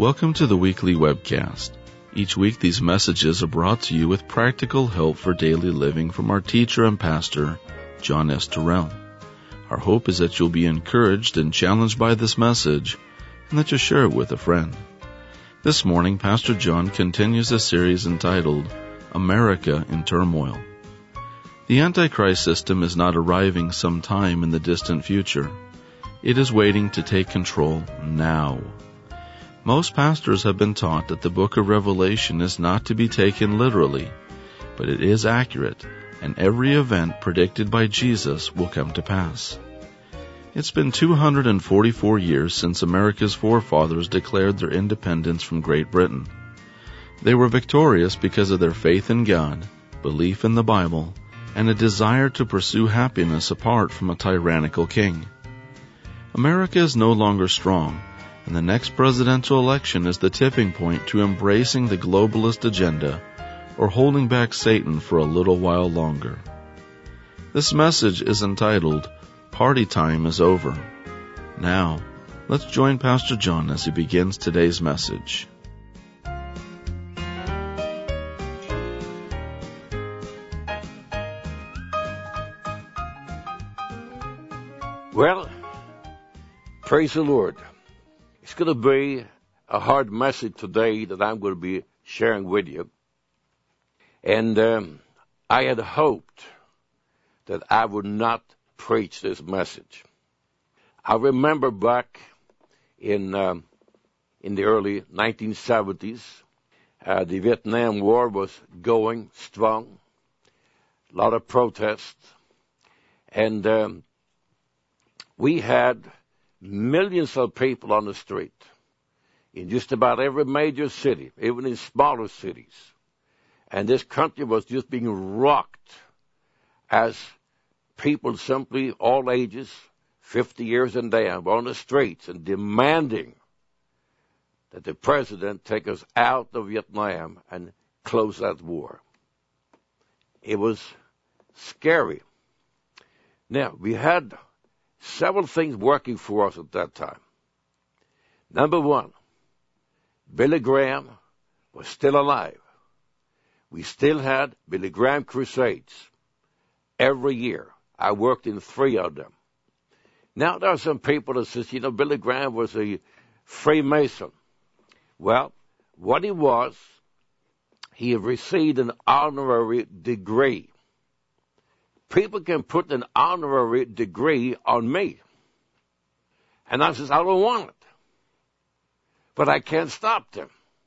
Welcome to the weekly webcast. Each week these messages are brought to you with practical help for daily living from our teacher and pastor, John S. Terrell. Our hope is that you'll be encouraged and challenged by this message and that you'll share it with a friend. This morning, Pastor John continues a series entitled, America in Turmoil. The Antichrist system is not arriving sometime in the distant future. It is waiting to take control now. Most pastors have been taught that the book of Revelation is not to be taken literally, but it is accurate, and every event predicted by Jesus will come to pass. It's been 244 years since America's forefathers declared their independence from Great Britain. They were victorious because of their faith in God, belief in the Bible, and a desire to pursue happiness apart from a tyrannical king. America is no longer strong, and the next presidential election is the tipping point to embracing the globalist agenda or holding back Satan for a little while longer. This message is entitled, Party Time is Over. Now, let's join Pastor John as he begins today's message. Well, praise the Lord. It's going to be a hard message today that I'm going to be sharing with you. And I had hoped that I would not preach this message. I remember back in the early 1970s, the Vietnam War was going strong, a lot of protests, and we had millions of people on the street in just about every major city, even in smaller cities. And this country was just being rocked as people simply, all ages, 50 years and down, were on the streets and demanding that the president take us out of Vietnam and close that war. It was scary. Now, we had several things working for us at that time. Number one, Billy Graham was still alive. We still had Billy Graham crusades every year. I worked in 3 of them. Now there are some people that says, Billy Graham was a Freemason. Well, what he was, he received an honorary degree. People can put an honorary degree on me. And I says, I don't want it. But I can't stop them.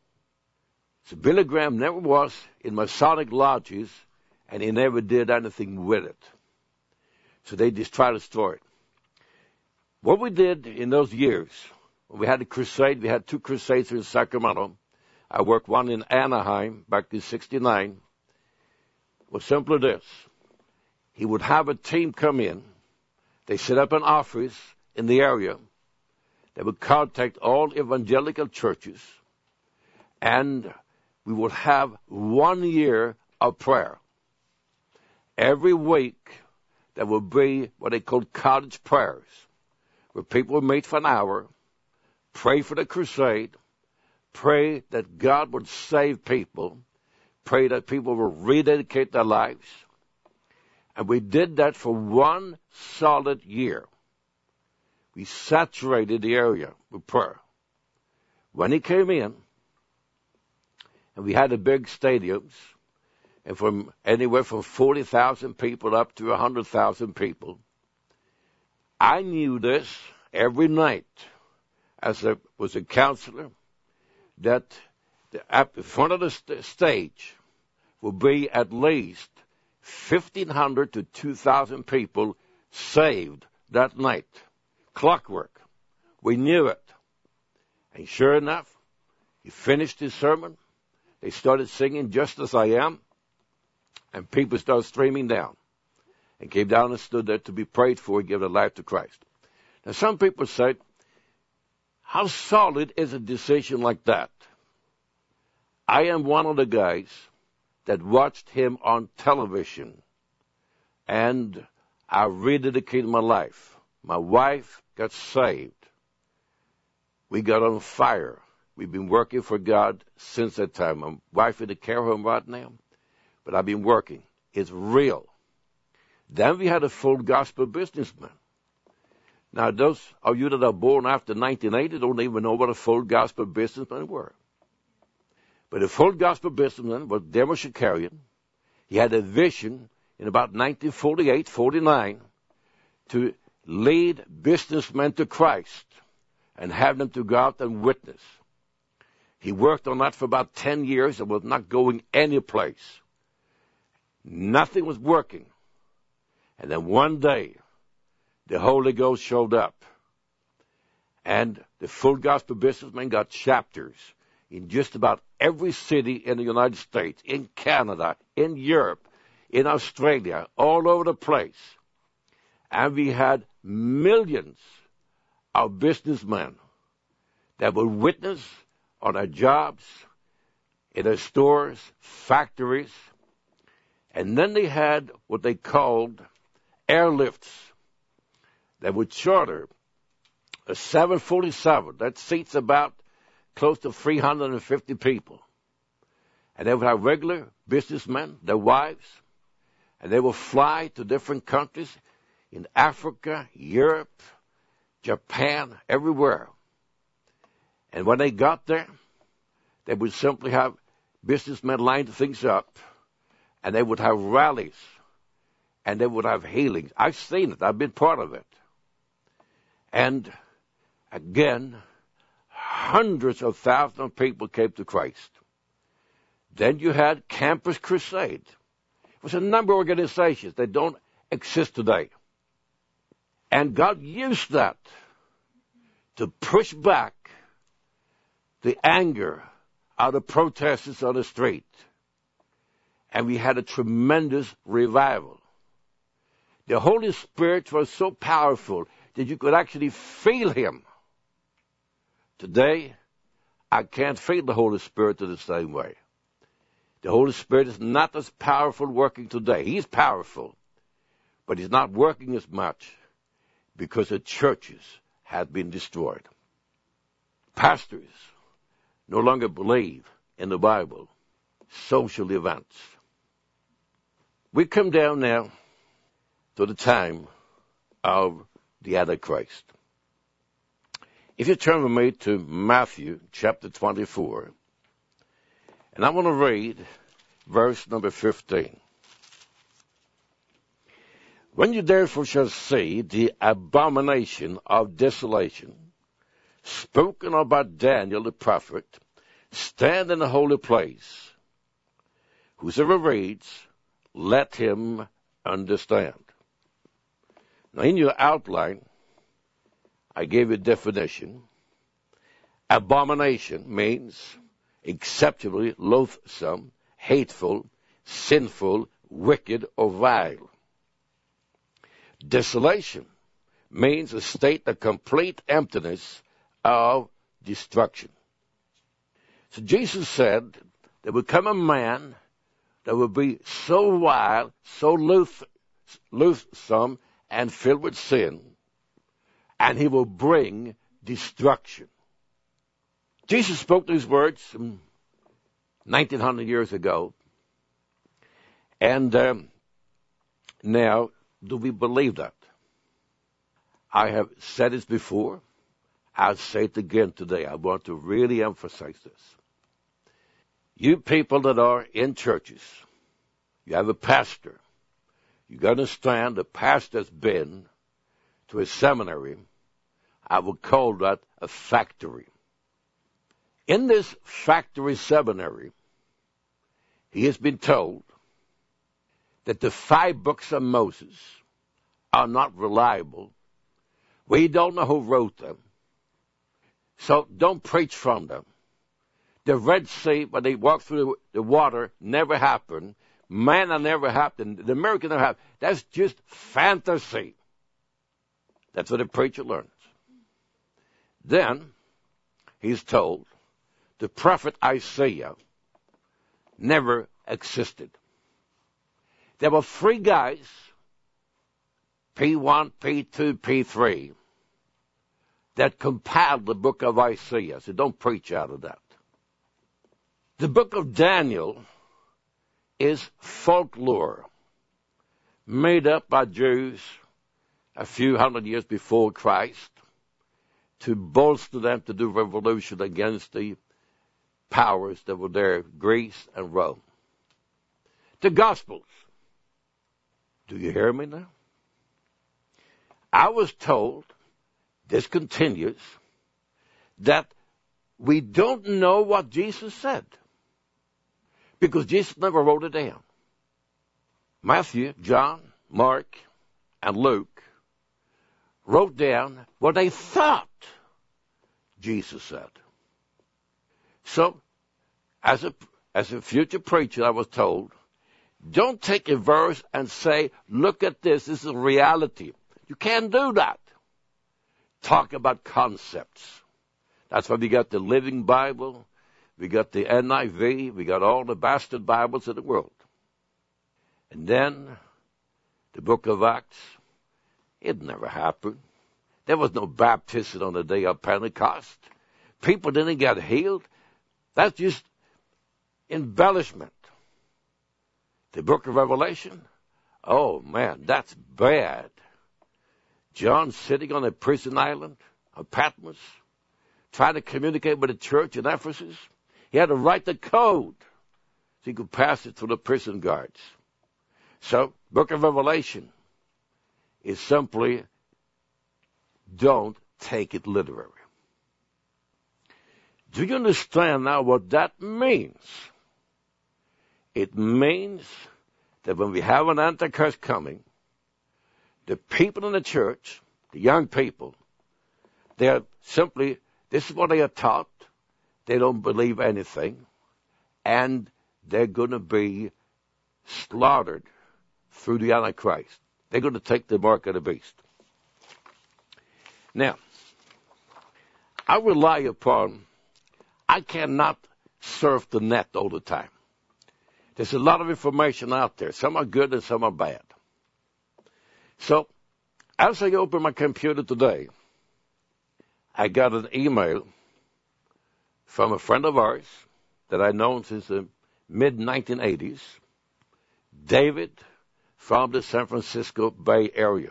So Billy Graham never was in Masonic lodges, and he never did anything with it. So they just try to destroy it. What we did in those years, when we had a crusade, we had 2 crusades in Sacramento. I worked one in Anaheim back in '69. Was simply this. He would have a team come in. They set up an office in the area. They would contact all evangelical churches. And we would have 1 year of prayer. Every week, there would be what they called cottage prayers, where people would meet for an hour, pray for the crusade, pray that God would save people, pray that people would rededicate their lives. And we did that for 1 solid year. We saturated the area with prayer. When he came in, and we had the big stadiums, and from anywhere from 40,000 people up to 100,000 people, I knew this every night as I was a counselor, that at the front of the stage would be at least 1,500 to 2,000 people saved that night. Clockwork. We knew it. And sure enough, he finished his sermon. They started singing Just As I Am. And people started streaming down. And came down and stood there to be prayed for and give their life to Christ. Now some people say, how solid is a decision like that? I am one of the guys that watched him on television, and I rededicated my life. My wife got saved. We got on fire. We've been working for God since that time. My wife in the care home right now, but I've been working. It's real. Then we had a full gospel businessman. Now, those of you that are born after 1980 don't even know what a full gospel businessman were. But a full gospel businessman was Demos Shakarian. He had a vision in about 1948, 49, to lead businessmen to Christ and have them to go out and witness. He worked on that for about 10 years and was not going any place. Nothing was working. And then one day, the Holy Ghost showed up. And the full gospel businessman got chapters in just about every city in the United States, in Canada, in Europe, in Australia, all over the place. And we had millions of businessmen that would witness on their jobs, in their stores, factories. And then they had what they called airlifts. They would charter a 747 that seats about close to 350 people. And they would have regular businessmen, their wives, and they would fly to different countries in Africa, Europe, Japan, everywhere. And when they got there, they would simply have businessmen line things up, and they would have rallies, and they would have healings. I've seen it. I've been part of it. And again, hundreds of thousands of people came to Christ. Then you had Campus Crusade. It was a number of organizations that don't exist today. And God used that to push back the anger out of protesters on the street. And we had a tremendous revival. The Holy Spirit was so powerful that you could actually feel Him. Today, I can't feel the Holy Spirit in the same way. The Holy Spirit is not as powerful working today. He's powerful, but He's not working as much because the churches have been destroyed. Pastors no longer believe in the Bible. Social events. We come down now to the time of the Antichrist. If you turn with me to Matthew chapter 24, and I want to read verse number 15. When you therefore shall see the abomination of desolation, spoken of by Daniel the prophet, stand in the holy place, whosoever reads, let him understand. Now, in your outline, I gave you a definition. Abomination means exceptionally loathsome, hateful, sinful, wicked, or vile. Desolation means a state of complete emptiness of destruction. So Jesus said there would come a man that would be so wild, so loathsome, and filled with sin, and he will bring destruction. Jesus spoke these words 1900 years ago, and now, do we believe that? I have said this before. I'll say it again today. I want to really emphasize this. You people that are in churches, you have a pastor. You got to understand the pastor's been to a seminary. I would call that a factory. In this factory seminary, he has been told that the 5 books of Moses are not reliable. We don't know who wrote them. So don't preach from them. The Red Sea, when they walked through the water, never happened. Manna never happened. The miracle never happened. That's just fantasy. That's what a preacher learns. Then he's told the prophet Isaiah never existed. There were 3 guys, P1, P2, P3, that compiled the book of Isaiah. So don't preach out of that. The book of Daniel is folklore made up by Jews a few hundred years before Christ to bolster them to do revolution against the powers that were there, Greece and Rome. The Gospels. Do you hear me now? I was told, this continues, that we don't know what Jesus said because Jesus never wrote it down. Matthew, John, Mark, and Luke wrote down what they thought Jesus said. So, as a future preacher, I was told, don't take a verse and say, look at this is a reality. You can't do that. Talk about concepts. That's why we got the Living Bible, we got the NIV, we got all the bastard Bibles in the world. And then, the book of Acts, it never happened. There was no baptism on the day of Pentecost. People didn't get healed. That's just embellishment. The book of Revelation, oh man, that's bad. John sitting on a prison island of Patmos, trying to communicate with the church in Ephesus. He had to write the code so he could pass it through the prison guards. So, book of Revelation is simply, don't take it literary. Do you understand now what that means? It means that when we have an Antichrist coming, the people in the church, the young people, they are simply, this is what they are taught. They don't believe anything. And they're going to be slaughtered through the Antichrist. They're going to take the mark of the beast. Now, I rely upon, I cannot surf the net all the time. There's a lot of information out there. Some are good and some are bad. So, as I open my computer today, I got an email from a friend of ours that I've known since the mid-1980s, David from the San Francisco Bay Area.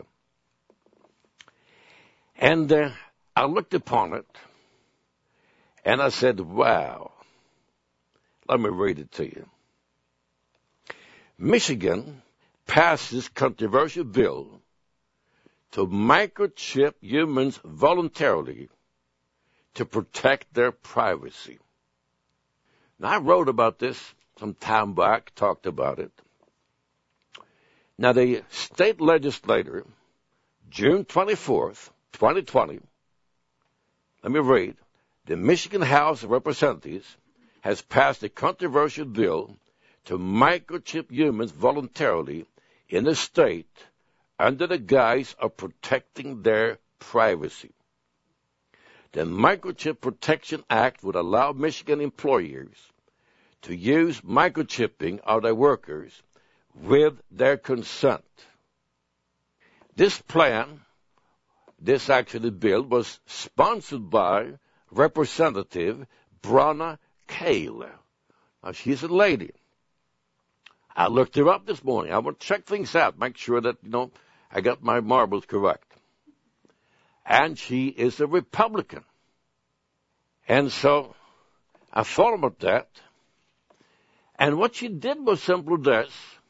And I looked upon it, and I said, wow. Let me read it to you. Michigan passes controversial bill to microchip humans voluntarily to protect their privacy. Now, I wrote about this some time back, talked about it. Now, the state legislature, June 24th, 2020, let me read. The Michigan House of Representatives has passed a controversial bill to microchip humans voluntarily in the state under the guise of protecting their privacy. The Microchip Protection Act would allow Michigan employers to use microchipping of their workers with their consent. This plan, this actually bill, was sponsored by Representative Bronna Kale. Now, she's a lady. I looked her up this morning. I want to check things out, make sure that, I got my marbles correct. And she is a Republican. And so I thought about that. And what she did was simply this.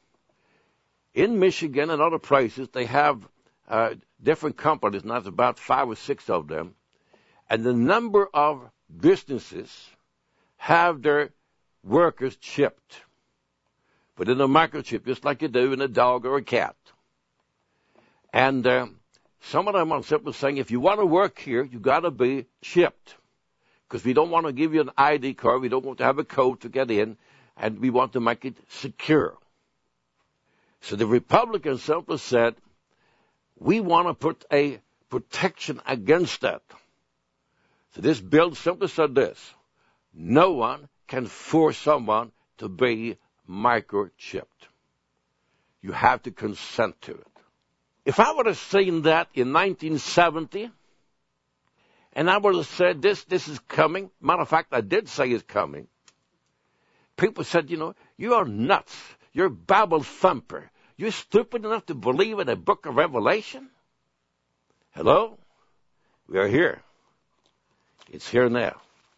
In Michigan and other places, they have different companies, and there's about 5 or 6 of them. And the number of businesses have their workers chipped. Put in a microchip, just like you do in a dog or a cat. And some of them are simply saying, if you want to work here, you got to be chipped. Because we don't want to give you an ID card. We don't want to have a code to get in. And we want to make it secure. So the Republicans simply said, we want to put a protection against that. So this bill simply said this. No one can force someone to be microchipped. You have to consent to it. If I would have seen that in 1970, And I would have said, this is coming. Matter of fact, I did say it's coming. People said, you are nuts. You're a Bible thumper. You're stupid enough to believe in the book of Revelation? Hello? We are here. It's here now.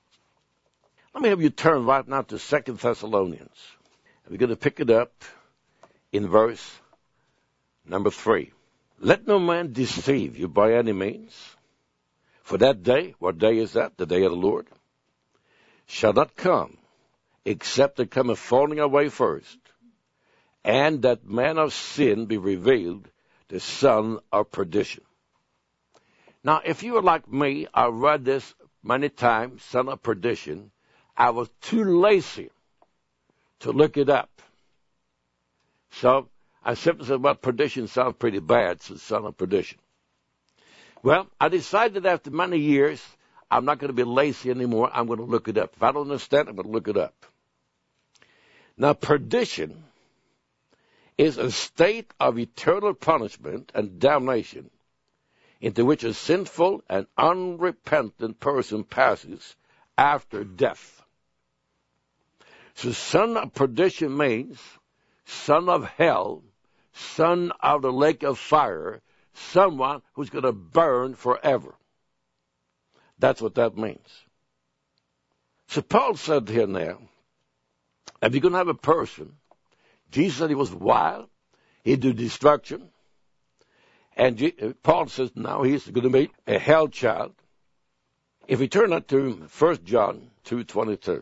Let me have you turn right now to 2 Thessalonians. We're going to pick it up in verse number 3. Let no man deceive you by any means. For that day, what day is that? The day of the Lord, shall not come, except there come a falling away first, and that man of sin be revealed, the son of perdition. Now, if you were like me, I read this many times, son of perdition. I was too lazy to look it up. So I simply said, well, perdition sounds pretty bad, so son of perdition. Well, I decided after many years, I'm not going to be lazy anymore. I'm going to look it up. If I don't understand, I'm going to look it up. Now, perdition is a state of eternal punishment and damnation into which a sinful and unrepentant person passes after death. So son of perdition means son of hell, son of the lake of fire, someone who's going to burn forever. That's what that means. So Paul said here now, if you're going to have a person, Jesus said he was wild, he'd do destruction, and Paul says now he's going to be a hell child. If we turn that to 1 John 2:22,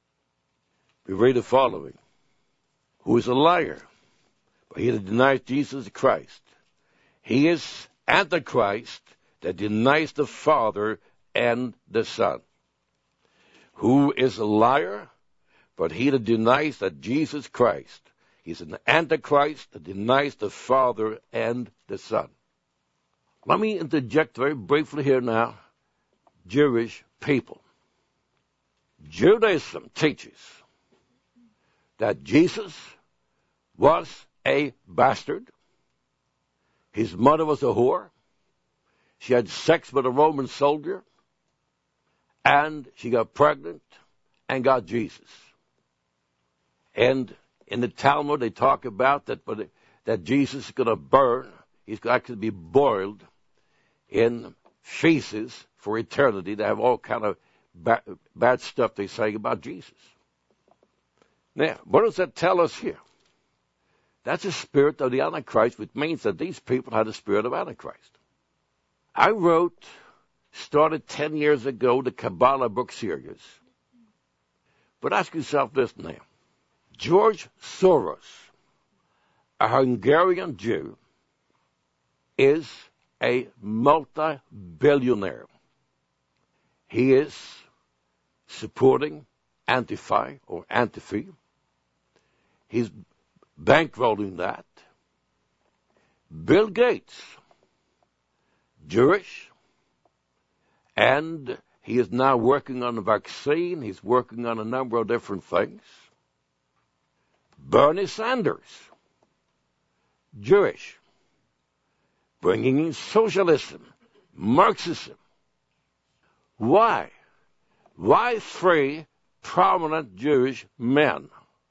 we read the following. Who is a liar? But he that denies Jesus Christ. He is Antichrist that denies the Father and the Son. Who is a liar? But he that denies that Jesus Christ. He's an Antichrist that denies the Father and the Son. Let me interject very briefly here now. Jewish people. Judaism teaches that Jesus was a bastard. His mother was a whore. She had sex with a Roman soldier. And she got pregnant and got Jesus. And in the Talmud, they talk about that Jesus is going to burn. He's going to actually be boiled in feces for eternity. They have all kind of bad stuff they say about Jesus. Now, what does that tell us here? That's the spirit of the Antichrist, which means that these people had the spirit of Antichrist. I started 10 years ago, the Kabbalah book series. But ask yourself this now. George Soros, a Hungarian Jew, is a multi-billionaire. He is supporting Antifa or Antifa. He's bankrolling that. Bill Gates, Jewish, and he is now working on a vaccine. He's working on a number of different things. Bernie Sanders, Jewish, bringing in socialism, Marxism. Why? Why 3 prominent Jewish men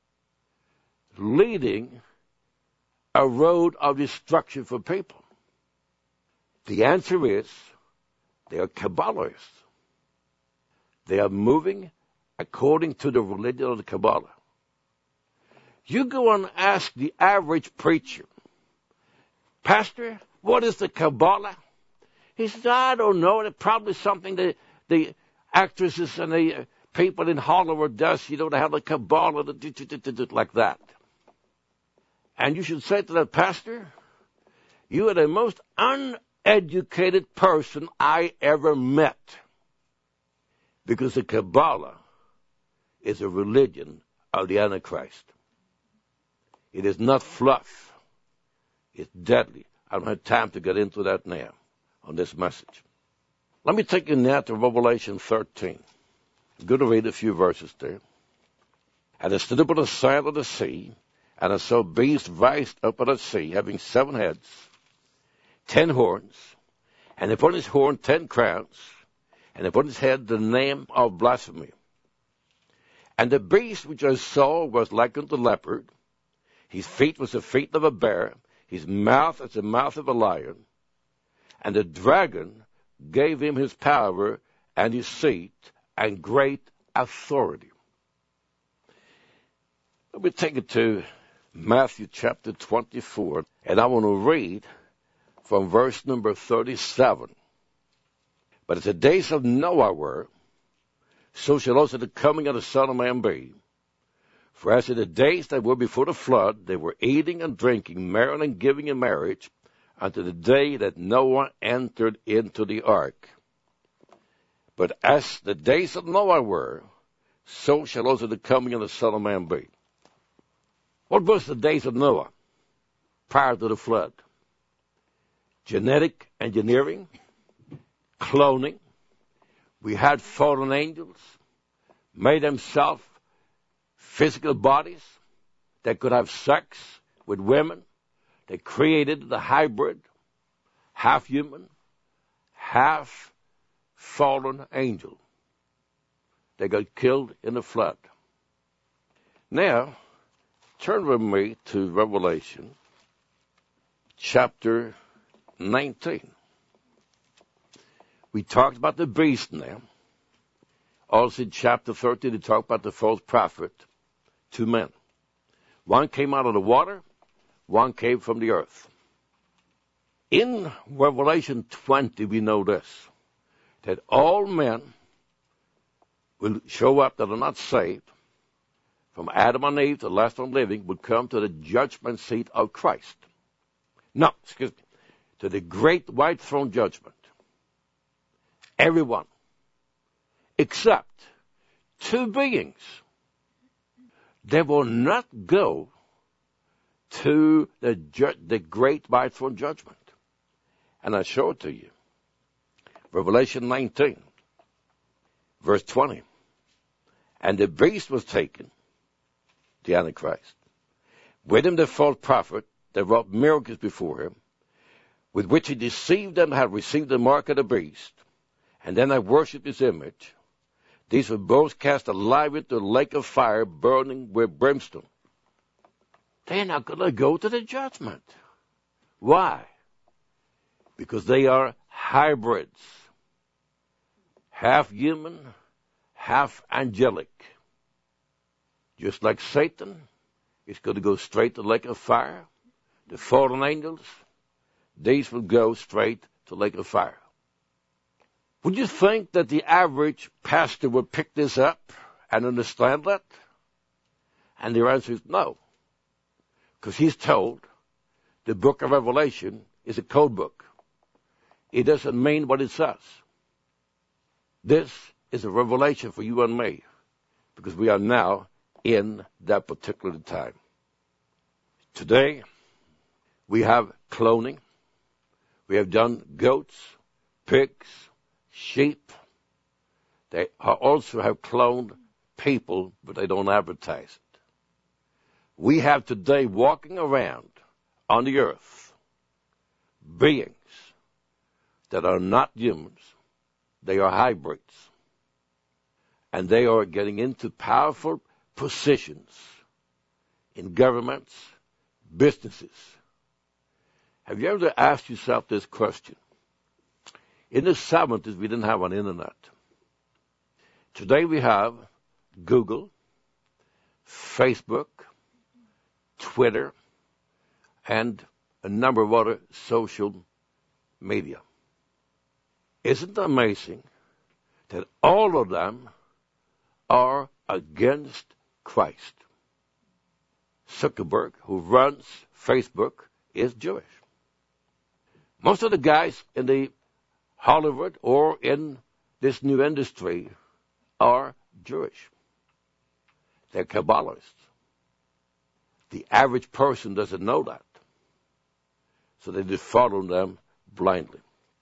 leading a road of destruction for people? The answer is they are Kabbalists. They are moving according to the religion of the Kabbalah. You go and ask the average preacher, Pastor, what is the Kabbalah? He says, I don't know. It's probably something that the actresses and the people in Hollywood does. They have the Kabbalah like that. And you should say to that pastor, you are the most uneducated person I ever met. Because the Kabbalah is a religion of the Antichrist. It is not fluff. It's deadly. I don't have time to get into that now on this message. Let me take you now to Revelation 13. I'm going to read a few verses there. And I stood upon the side of the sea, and I saw a beast rised up out of the sea, having 7 heads, 10 horns, and upon his horn 10 crowns, and upon his head the name of blasphemy. And the beast which I saw was like unto a leopard. His feet was the feet of a bear, his mouth as the mouth of a lion. And the dragon gave him his power and his seat and great authority. Let me take it to Matthew chapter 24, and I want to read from verse number 37. But as the days of Noah were, so shall also the coming of the Son of Man be. For as in the days that were before the flood, they were eating and drinking, marrying and giving in marriage, unto the day that Noah entered into the ark. But as the days of Noah were, so shall also the coming of the Son of Man be. What was the days of Noah prior to the flood? Genetic engineering, cloning. We had fallen angels, made themselves physical bodies that could have sex with women. They created the hybrid, half human, half fallen angel. They got killed in the flood. Now, turn with me to Revelation chapter 19. We talked about the beast now. Also in chapter 13, we talked about the false prophet, 2 men. One came out of the water, one came from the earth. In Revelation 20, we know this, that all men will show up that are not saved, from Adam and Eve to the last one living, would come to the judgment seat of Christ. No, excuse me, to the great white throne judgment. Everyone, except 2 beings. They will not go to the great white throne judgment. And I show it to you. Revelation 19, verse 20. And the beast was taken, the Antichrist, with him the false prophet that wrought miracles before him, with which he deceived them, had received the mark of the beast, and then I worshipped his image. These were both cast alive into the lake of fire, burning with brimstone. They're not going to go to the judgment. Why? Because they are hybrids. Half human, half angelic. Just like Satan is going to go straight to the lake of fire. The fallen angels, these will go straight to the lake of fire. Would you think that the average pastor would pick this up and understand that? And the answer is no. Because he's told the book of Revelation is a code book. It doesn't mean what it says. This is a revelation for you and me, because we are now in that particular time. Today, we have cloning. We have done goats, pigs, sheep. They also have cloned people, but they don't advertise it. We have today walking around on the earth beings that are not humans. They are hybrids. And they are getting into powerful positions in governments, businesses. Have you ever asked yourself this question? In the 70s, we didn't have an internet. Today we have Google, Facebook, Twitter, and a number of other social media. Isn't it amazing that all of them are against Christ? Zuckerberg, who runs Facebook, is Jewish. Most of the guys in the Hollywood or in this new industry are Jewish. They're Kabbalists. The average person doesn't know that. So they just follow them blindly.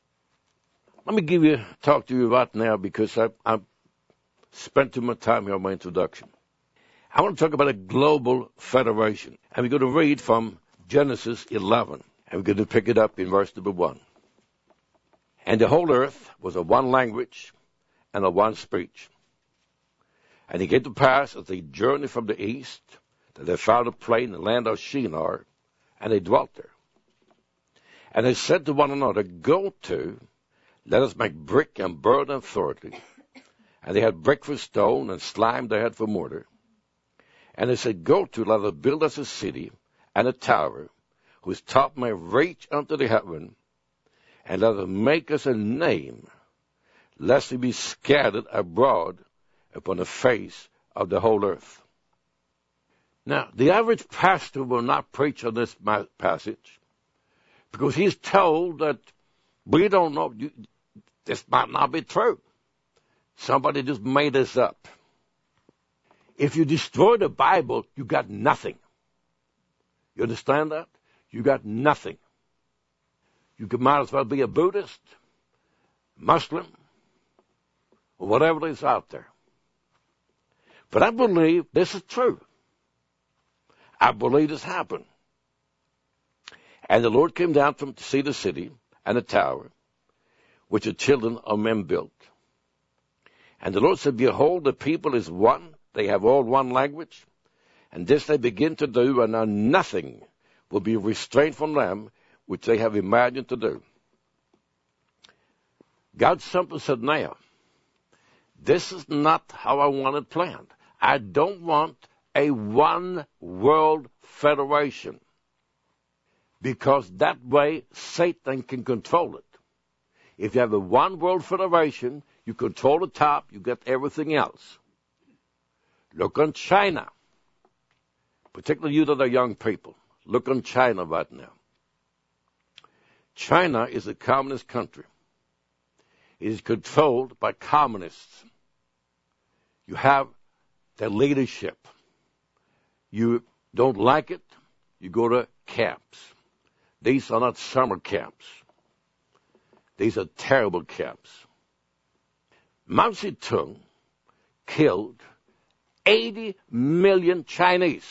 Let me talk to you about now, because I spent too much time here on my introduction. I want to talk about a global federation. And we're going to read from Genesis 11. And we're going to pick it up in verse number 1. And the whole earth was of one language and of one speech. And it came to pass, as they journeyed from the east, that they found a plain in the land of Shinar, and they dwelt there. And they said to one another, Go to, let us make brick and burn them thoroughly. And they had brick for stone, and slime they had for mortar. And they said, Go to, let us build us a city, and a tower, whose top may reach unto the heaven, and let us make us a name, lest we be scattered abroad upon the face of the whole earth. Now, the average pastor will not preach on this passage, because he's told that we don't know, this might not be true. Somebody just made this up. If you destroy the Bible, you got nothing. You understand that? You got nothing. You might as well be a Buddhist, Muslim, or whatever is out there. But I believe this is true. I believe this happened. And the Lord came down to see the city and the tower, which the children of men built. And the Lord said, Behold, the people is one. They have all one language. And this they begin to do, and now nothing will be restrained from them, which they have imagined to do. God simply said, now, this is not how I want it planned. I don't want a one world federation, because that way Satan can control it. If you have a one world federation, you control the top, you get everything else. Look on China, particularly you that are young people. Look on China right now. China is a communist country. It is controlled by communists. You have their leadership. You don't like it, you go to camps. These are not summer camps. These are terrible camps. Mao Zedong killed 80 million Chinese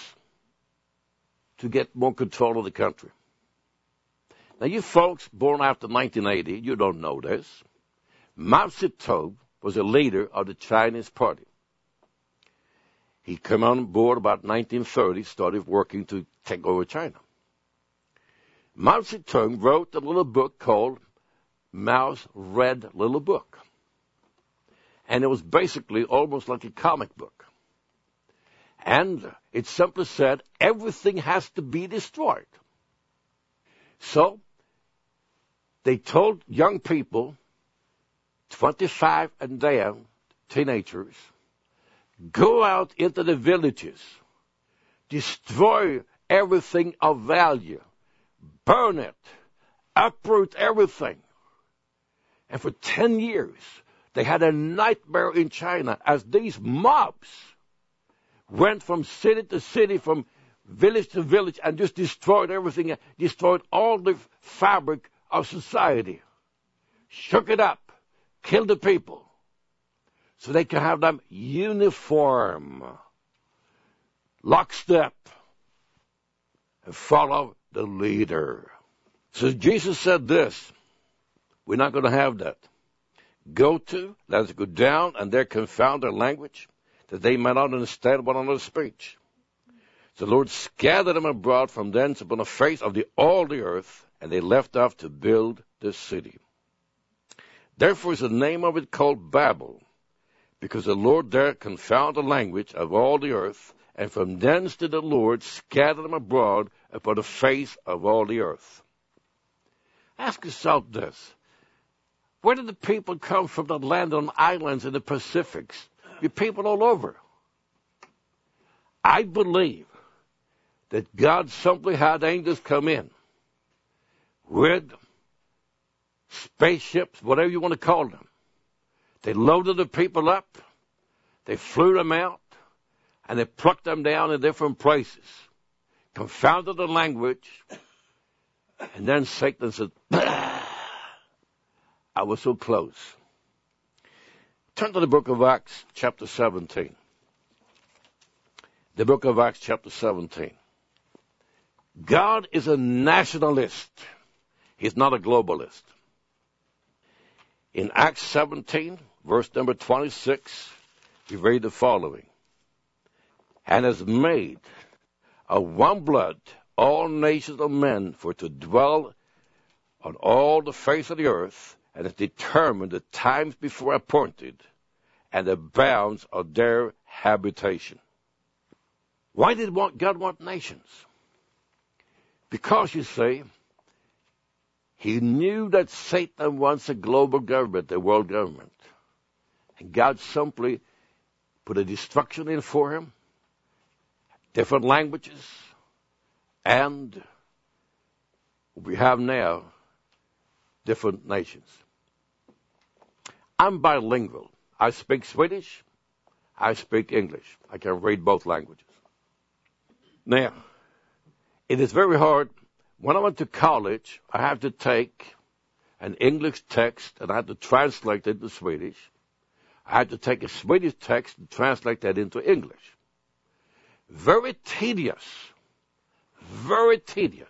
to get more control of the country. Now, you folks born after 1980, you don't know this. Mao Zedong was a leader of the Chinese Party. He came on board about 1930, started working to take over China. Mao Zedong wrote a little book called Mao's Red Little Book. And it was basically almost like a comic book. And it simply said, everything has to be destroyed. So, they told young people, 25 and down, teenagers, go out into the villages, destroy everything of value, burn it, uproot everything. And for 10 years, they had a nightmare in China as these mobs went from city to city, from village to village, and just destroyed everything, destroyed all the fabric of society, shook it up, killed the people, so they could have them uniform, lockstep, and follow the leader. So Jesus said this, we're not going to have that. Go to, let us go down, and there confound their language, that they might not understand one another's speech. So the Lord scattered them abroad from thence upon the face of all the earth, and they left off to build the city. Therefore is the name of it called Babel, because the Lord there confounded the language of all the earth, and from thence did the Lord scatter them abroad upon the face of all the earth. Ask yourself this. Where did the people come from that landed on islands in the Pacifics? The people all over. I believe that God simply had angels come in with spaceships, whatever you want to call them. They loaded the people up, they flew them out, and they plucked them down in different places, confounded the language, and then Satan said, I was so close. Turn to the book of Acts, chapter 17. The book of Acts, chapter 17. God is a nationalist. He's not a globalist. In Acts 17, verse number 26, we read the following. And has made of one blood all nations of men for to dwell on all the face of the earth, and has determined the times before appointed, and the bounds of their habitation. Why did God want nations? Because, you see, he knew that Satan wants a global government, a world government. And God simply put a destruction in for him, different languages, and what we have now, different nations. I'm bilingual. I speak Swedish. I speak English. I can read both languages. Now, it is very hard. When I went to college, I had to take an English text and I had to translate it into Swedish. I had to take a Swedish text and translate that into English. Very tedious. Very tedious.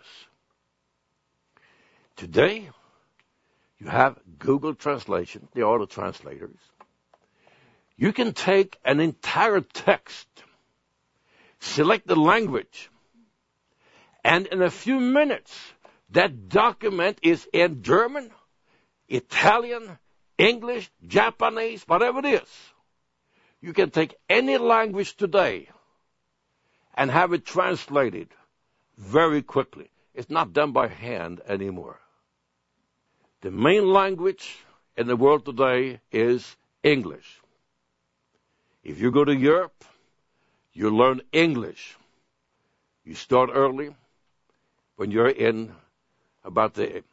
Today, you have Google Translation, the auto translators. You can take an entire text, select the language, and in a few minutes, that document is in German, Italian, English, Japanese, whatever it is. You can take any language today and have it translated very quickly. It's not done by hand anymore. The main language in the world today is English. If you go to Europe, you learn English. You start early. When you're about 10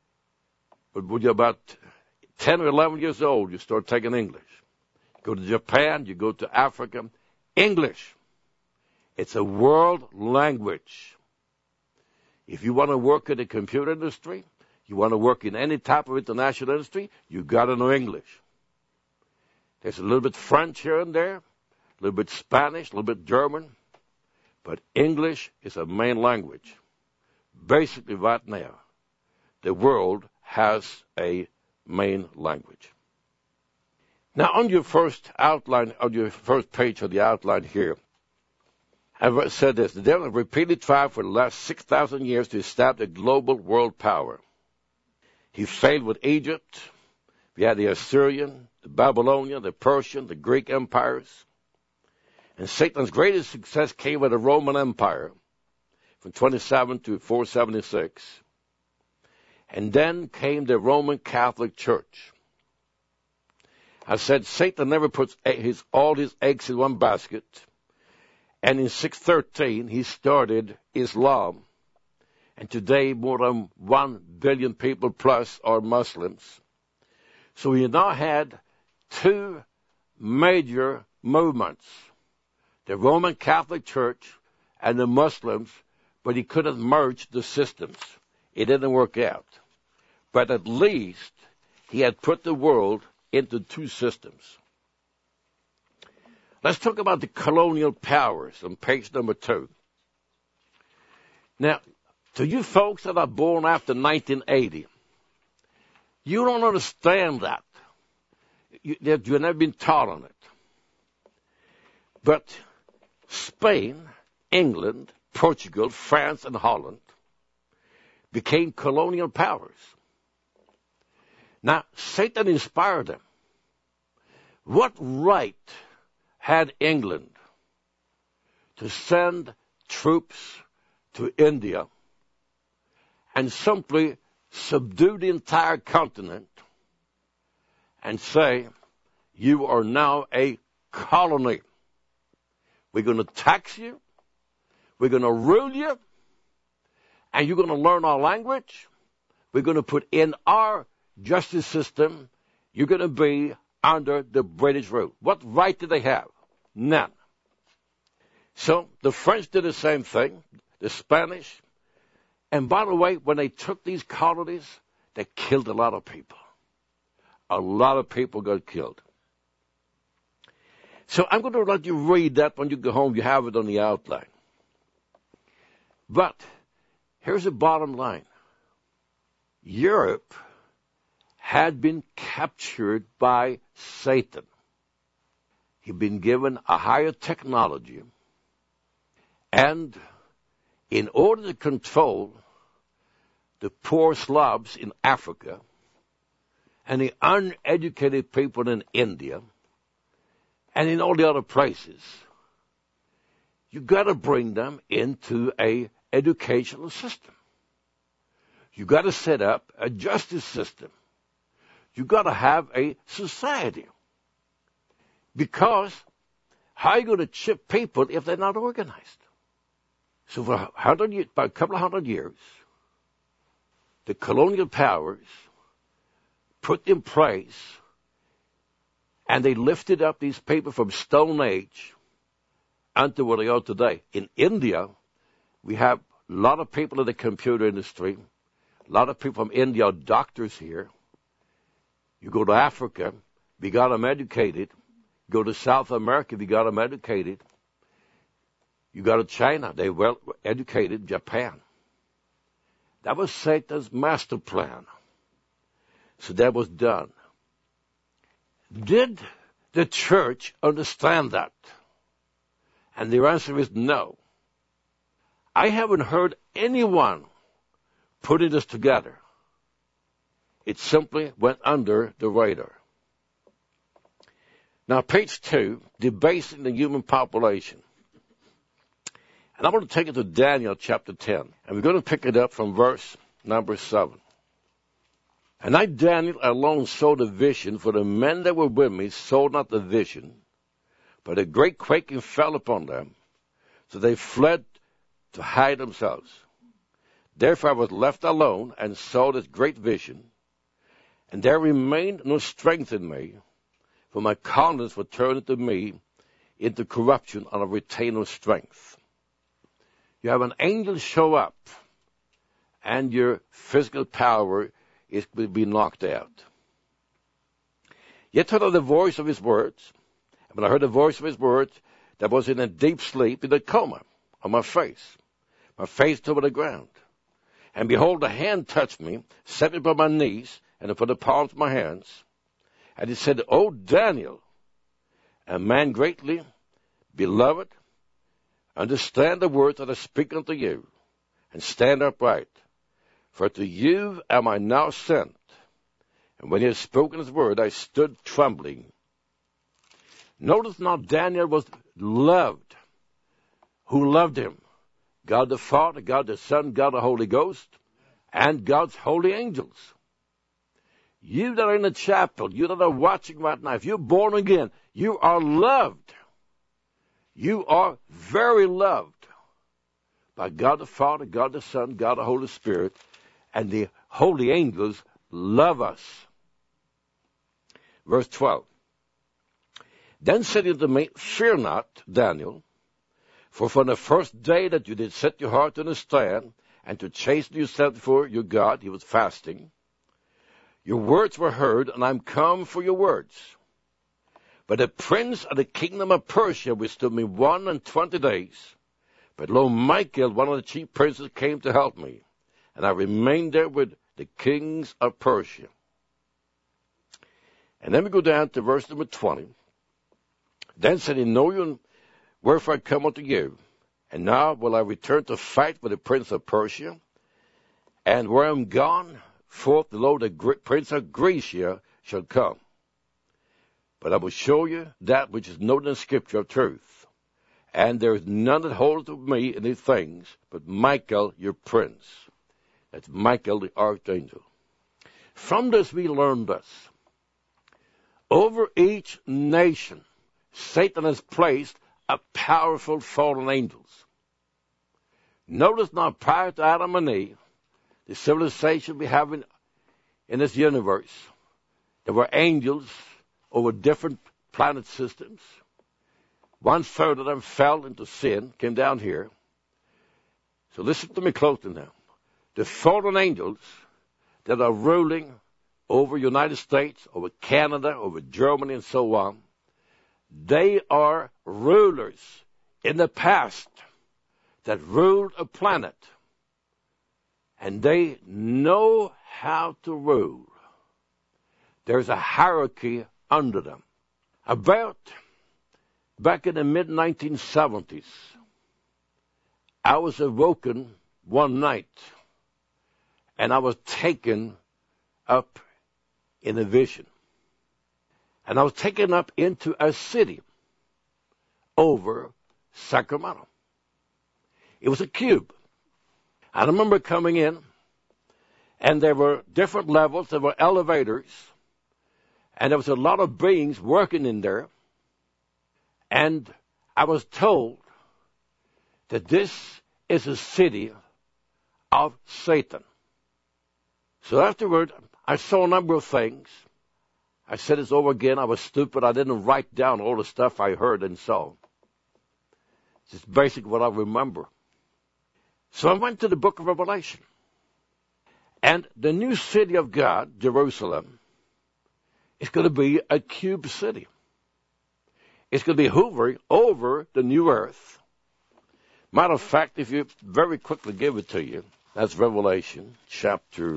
or 11 years old, you start taking English. You go to Japan, you go to Africa. English. It's a world language. If you want to work in the computer industry, you want to work in any type of international industry, you got to know English. There's a little bit French here and there, a little bit Spanish, a little bit German, but English is a main language. Basically, right now, the world has a main language. Now, on your first outline, on your first page of the outline here, I've said this: the devil has repeatedly tried for the last 6,000 years to establish a global world power. He failed with Egypt. We had the Assyrian, the Babylonian, the Persian, the Greek empires. And Satan's greatest success came with the Roman Empire from 27 to 476. And then came the Roman Catholic Church. I said Satan never puts all his eggs in one basket. And in 613, he started Islam. And today, more than 1 billion people plus are Muslims. So we now had two major movements, the Roman Catholic Church and the Muslims, but he couldn't merge the systems. It didn't work out. But at least he had put the world into two systems. Let's talk about the colonial powers on page number 2. Now, to you folks that are born after 1980, you don't understand that. You've never been taught on it. But Spain, England, Portugal, France, and Holland became colonial powers. Now, Satan inspired them. What right had England to send troops to India and simply subdue the entire continent and say, you are now a colony. We're going to tax you. We're going to rule you. And you're going to learn our language. We're going to put in our justice system. You're going to be under the British rule. What right do they have? None. So the French did the same thing, the Spanish. And by the way, when they took these colonies, they killed a lot of people. A lot of people got killed. So I'm going to let you read that when you go home. You have it on the outline. But here's the bottom line. Europe had been captured by Satan. He'd been given a higher technology, and in order to control the poor Slavs in Africa and the uneducated people in India and in all the other places, you got to bring them into a educational system. You got to set up a justice system. You got to have a society. Because how are you going to chip people if they're not organized? So for about a couple of hundred years, the colonial powers put in place, and they lifted up these people from Stone Age unto where they are today. In India, we have a lot of people in the computer industry. A lot of people from India are doctors here. You go to Africa, we got them educated. You go to South America, we got them educated. You go to China, they well educated. Japan. That was Satan's master plan. So that was done. Did the church understand that? And the answer is no. I haven't heard anyone putting this together. It simply went under the radar. Now, page 2, debasing the human population. And I'm going to take it to Daniel chapter 10. And we're going to pick it up from verse number 7. And I, Daniel, alone saw the vision, for the men that were with me saw not the vision, but a great quaking fell upon them, so they fled to hide themselves. Therefore I was left alone and saw this great vision, and there remained no strength in me, for my countenance was turned to me into corruption, and I retained no strength. You have an angel show up, and your physical power will be knocked out. Yet heard I the voice of his words. And when I heard the voice of his words, that was in a deep sleep, in a coma, on my face toward the ground. And behold, a hand touched me, set me upon my knees, and upon the palms of my hands. And he said, O Daniel, a man greatly beloved, understand the words that I speak unto you, and stand upright. For to you am I now sent. And when he had spoken his word, I stood trembling. Notice now Daniel was loved. Who loved him? God the Father, God the Son, God the Holy Ghost, and God's holy angels. You that are in the chapel, you that are watching right now, if you're born again, you are loved. You are very loved by God the Father, God the Son, God the Holy Spirit, and the holy angels love us. Verse 12. Then said he to me, Fear not, Daniel, for from the first day that you did set your heart to understand and to chasten yourself for your God, he was fasting, your words were heard, and I'm come for your words. But the prince of the kingdom of Persia withstood me 21 days. But lo, Michael, one of the chief princes, came to help me, and I remained there with the kings of Persia. And then we go down to verse number 20. Then said he, Know you wherefore I come unto you, and now will I return to fight with the prince of Persia, and where I am gone forth, lo, the prince of Grecia shall come. But I will show you that which is noted in Scripture of truth, and there is none that holdeth with me in these things, but Michael your prince. That's Michael the archangel. From this we learn this. Over each nation, Satan has placed a powerful fallen angels. Notice now, prior to Adam and Eve, the civilization we have in this universe, there were angels over different planet systems. 1/3 of them fell into sin, came down here. So listen to me closely now. The fallen angels that are ruling over United States, over Canada, over Germany, and so on, they are rulers in the past that ruled a planet. And they know how to rule. There's a hierarchy under them. About back in the mid-1970s, I was awoken one night, and I was taken up in a vision. And I was taken up into a city over Sacramento. It was a cube. I remember coming in, and there were different levels. There were elevators, and there was a lot of beings working in there. And I was told that this is a city of Satan. So afterward, I saw a number of things. I said this over again. I was stupid. I didn't write down all the stuff I heard and saw. It's just basic what I remember. So I went to the book of Revelation. And the new city of God, Jerusalem, is going to be a cube city. It's going to be hovering over the new earth. Matter of fact, if you very quickly give it to you, that's Revelation chapter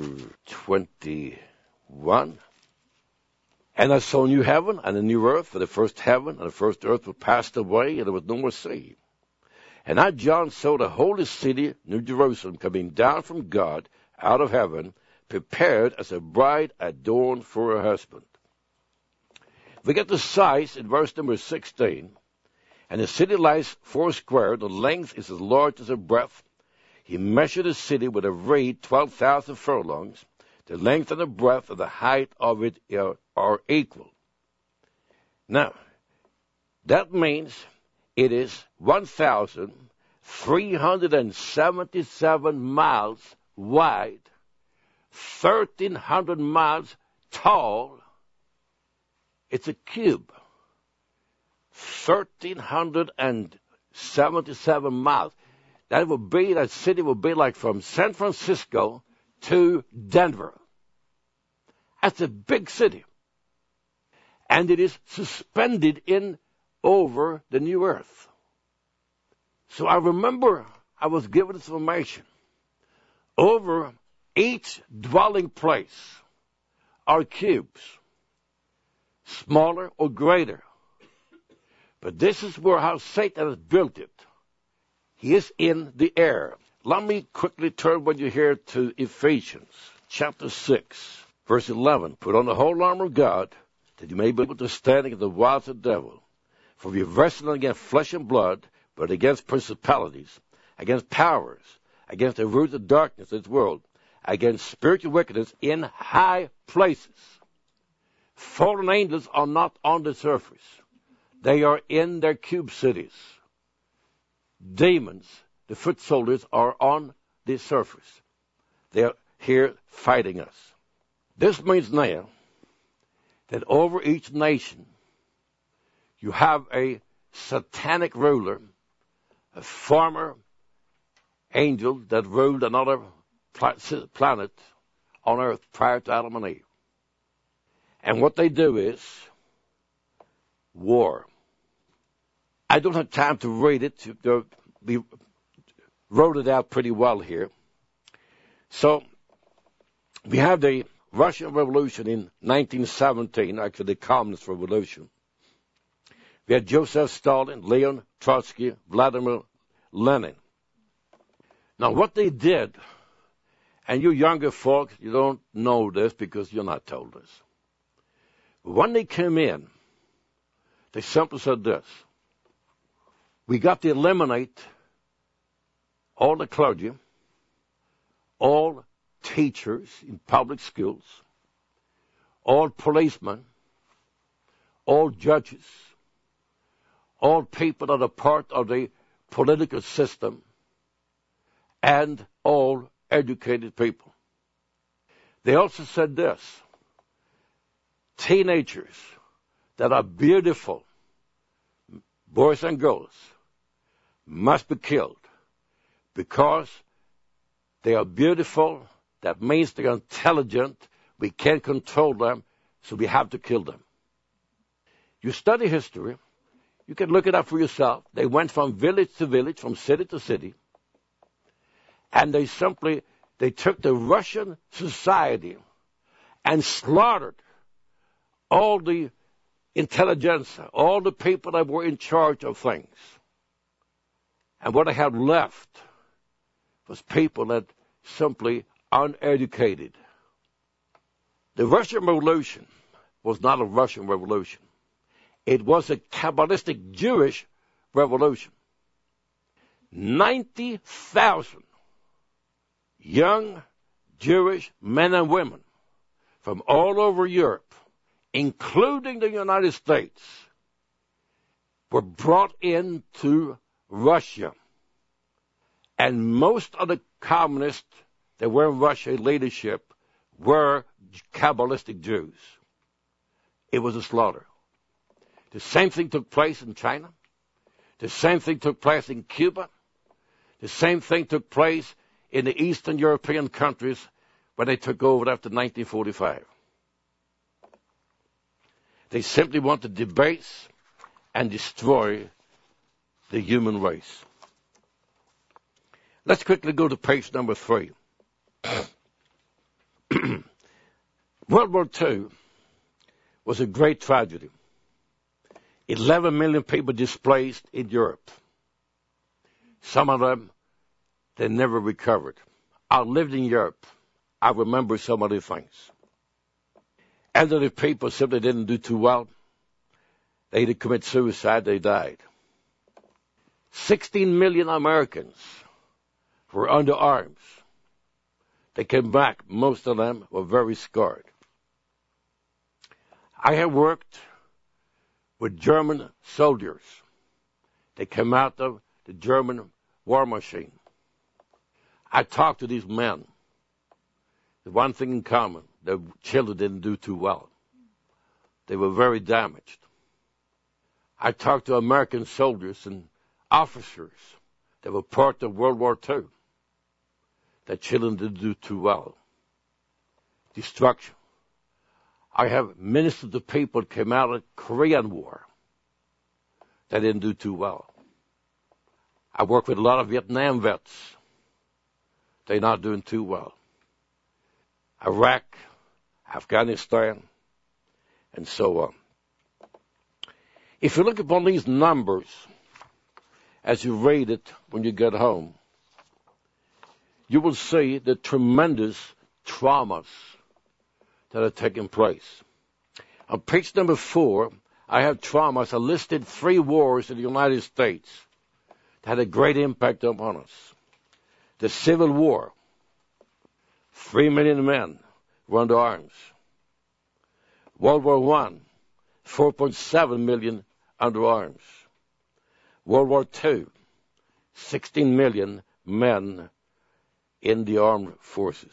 21. And I saw a new heaven and a new earth, for the first heaven and the first earth were passed away, and there was no more sea. And I, John, saw the holy city, New Jerusalem, coming down from God out of heaven, prepared as a bride adorned for her husband. We get the size in verse number 16. And the city lies 4 square. The length is as large as the breadth. He measured the city with a reed 12,000 furlongs. The length and the breadth and the height of it are equal. Now, that means it is 1,377 miles wide, 1,300 miles tall. It's a cube. 1,377 miles. That city would be like from San Francisco to Denver. That's a big city. And it is suspended in over the new earth. So I remember I was given this information. Over each dwelling place are cubes, smaller or greater. But this is how Satan has built it. He is in the air. Let me quickly turn with you here to Ephesians chapter 6, verse 11. Put on the whole armor of God, that you may be able to stand against the wiles of the devil. For we wrestle not against flesh and blood, but against principalities, against powers, against the rulers of darkness of this world, against spiritual wickedness in high places. Fallen angels are not on the surface. They are in their cube cities. Demons, the foot soldiers, are on the surface. They are here fighting us. This means now that over each nation you have a satanic ruler, a former angel that ruled another planet on earth prior to Adam and Eve. And what they do is war. I don't have time to read it. We wrote it out pretty well here. So we have the Russian Revolution in 1917, actually the Communist Revolution. We had Joseph Stalin, Leon Trotsky, Vladimir Lenin. Now what they did, and you younger folks, you don't know this because you're not told this. When they came in, they simply said this: we got to eliminate all the clergy, all teachers in public schools, all policemen, all judges, all people that are part of the political system, and all educated people. They also said this: teenagers that are beautiful, boys and girls, must be killed because they are beautiful. That means they are intelligent. We can't control them, so we have to kill them. You study history, you can look it up for yourself. They went from village to village, from city to city, and they took the Russian society and slaughtered all the intelligentsia, all the people that were in charge of things. And what I had left was people that simply uneducated. The Russian Revolution was not a Russian revolution. It was a Kabbalistic Jewish revolution. 90,000 young Jewish men and women from all over Europe, including the United States, were brought into Russia. And most of the communists that were in Russia leadership were Kabbalistic Jews. It was a slaughter. The same thing took place in China. The same thing took place in Cuba. The same thing took place in the Eastern European countries when they took over after 1945. They simply want to debase and destroy the human race. Let's quickly go to page number 3. World War II was a great tragedy. 11 million people displaced in Europe. Some of them, they never recovered. I lived in Europe. I remember some of the things. Elderly people simply didn't do too well. They either commit suicide, they died. 16 million Americans were under arms. They came back. Most of them were very scarred. I have worked with German soldiers. They came out of the German war machine. I talked to these men. The one thing in common, their children didn't do too well. They were very damaged. I talked to American soldiers and officers that were part of World War II. Their children didn't do too well. Destruction. I have ministered to people that came out of the Korean War that didn't do too well. I work with a lot of Vietnam vets. They're not doing too well. Iraq, Afghanistan, and so on. If you look upon these numbers as you read it when you get home, you will see the tremendous traumas that are taking place. On page number 4, I have traumas. I listed 3 wars in the United States that had a great impact upon us. The Civil War, 3 million men were under arms. World War I, 4.7 million under arms. World War II, 16 million men in the armed forces.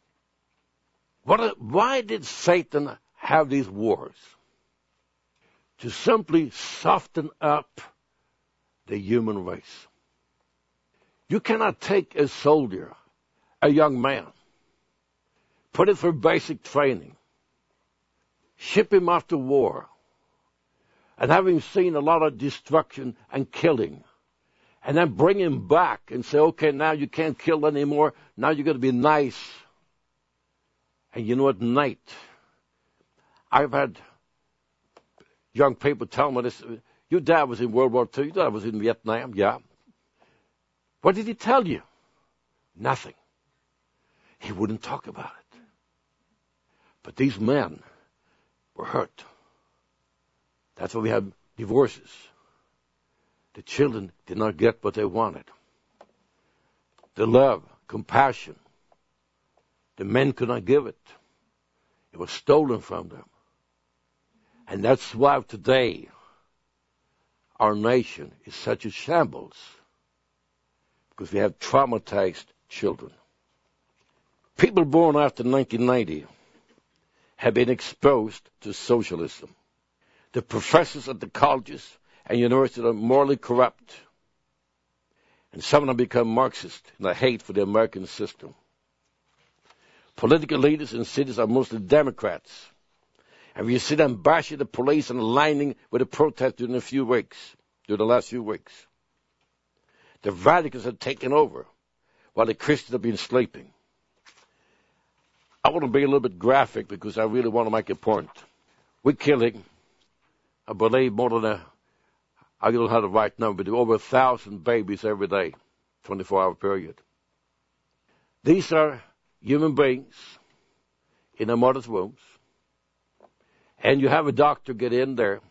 Why did Satan have these wars? To simply soften up the human race. You cannot take a soldier, a young man, put him through basic training, ship him off to war, and having seen a lot of destruction and killing, and then bring him back and say, okay, now you can't kill anymore, now you're going to be nice. And you know, at night, I've had young people tell me this, your dad was in World War II, your dad was in Vietnam, yeah. What did he tell you? Nothing. He wouldn't talk about it. But these men were hurt. That's why we have divorces. The children did not get what they wanted. The love, compassion, the men could not give it. It was stolen from them. And that's why today our nation is such a shambles, because we have traumatized children. People born after 1990 have been exposed to socialism. The professors at the colleges and universities are morally corrupt. And some of them become Marxist in their hate for the American system. Political leaders in cities are mostly Democrats. And you see them bashing the police and aligning with the protests during the last few weeks. The radicals have taken over while the Christians have been sleeping. I want to be a little bit graphic because I really want to make a point. We're killing, I believe, more than I don't have the right number, but over 1,000 babies every day, 24-hour period. These are human beings in their mother's wombs. And you have a doctor get in there,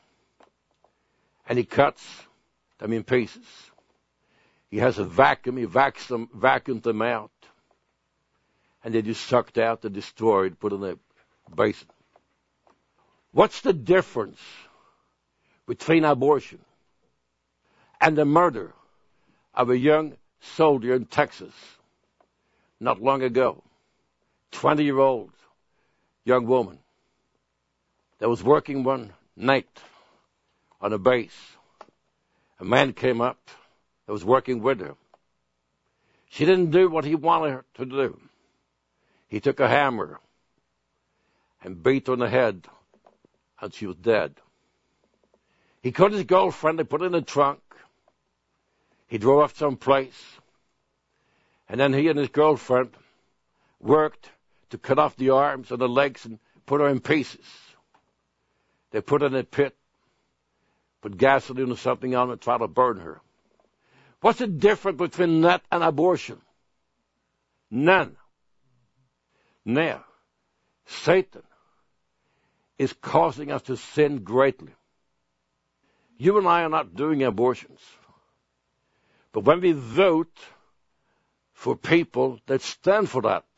and he cuts them in pieces. He has a vacuum, he vacuums them out, and they're just sucked out and destroyed, put in a basin. What's the difference between abortion and the murder of a young soldier in Texas not long ago? 20-year-old young woman that was working one night on a base. A man came up that was working with her. She didn't do what he wanted her to do. He took a hammer and beat her on the head until she was dead. He called his girlfriend, they put her in the trunk. He drove off someplace. And then he and his girlfriend worked to cut off the arms and the legs and put her in pieces. They put her in a pit, put gasoline or something on her and try to burn her. What's the difference between that and abortion? None. Now, Satan is causing us to sin greatly. You and I are not doing abortions. But when we vote for people that stand for that,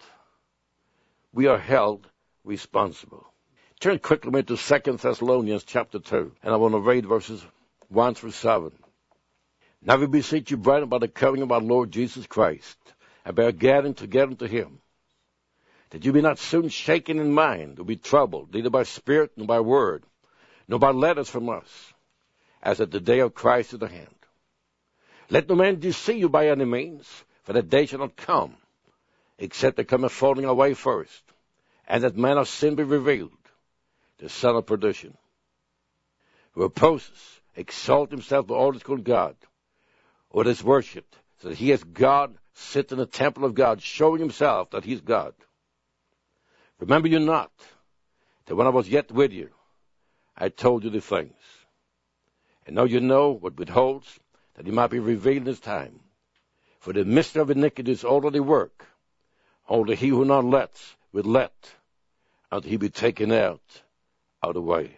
we are held responsible. Turn quickly to 2 Thessalonians chapter 2, and I want to read verses 1 through 7. Now we beseech you, brethren, by the coming of our Lord Jesus Christ, and by our gathering together to him, that you be not soon shaken in mind, or be troubled, neither by spirit, nor by word, nor by letters from us, as at the day of Christ is at hand. Let no man deceive you by any means, for that day shall not come, except there come a falling away first, and that man of sin be revealed, the son of perdition, who opposes, exalt himself by all that's called God, or is worshipped, so that he as God sits in the temple of God, showing himself that he's God. Remember you not that when I was yet with you, I told you the things. And now you know what withholds, that he might be revealed in his time. For the mystery of iniquity is already work. Only he who not lets will let, until he be taken out of the way.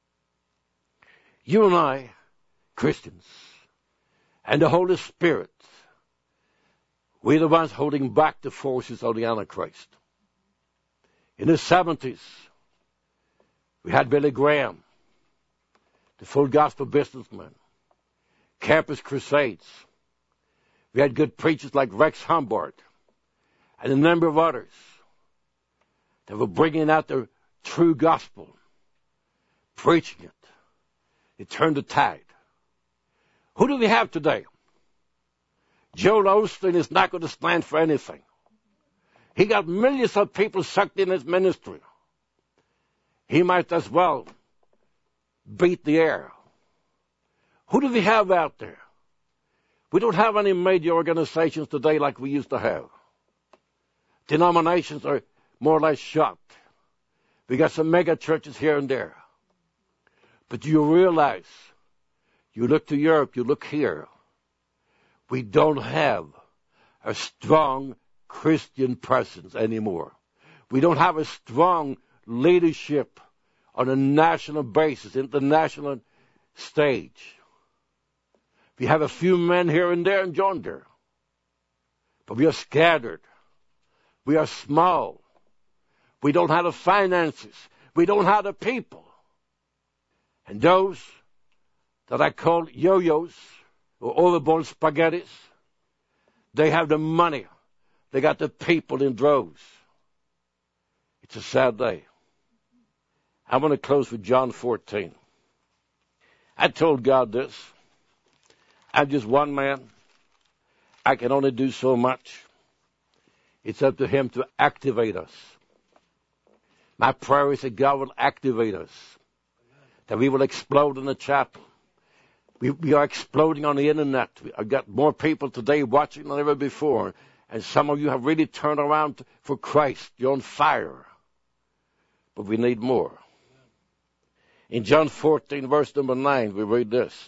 You and I, Christians, and the Holy Spirit, we're the ones holding back the forces of the Antichrist. In the 70s, we had Billy Graham, the full gospel businessman, Campus Crusades. We had good preachers like Rex Humbard and a number of others that were bringing out the true gospel, preaching it. It turned the tide. Who do we have today? Joel Osteen is not going to stand for anything. He got millions of people sucked in his ministry. He might as well beat the air. Who do we have out there? We don't have any major organizations today like we used to have. Denominations are more or less shut. We got some mega churches here and there. But you realize, you look to Europe, you look here, we don't have a strong Christian presence anymore. We don't have a strong leadership on a national basis, international stage. We have a few men here and there and yonder, but we are scattered. We are small. We don't have the finances. We don't have the people. And those that I call yo-yos or overborn spaghettis, they have the money. They got the people in droves. It's a sad day. I want to close with John 14. I told God this. I'm just one man. I can only do so much. It's up to him to activate us. My prayer is that God will activate us, that we will explode in the chapel. We are exploding on the internet. I've got more people today watching than ever before, and some of you have really turned around for Christ. You're on fire. But we need more. In John 14, verse number 9, we read this.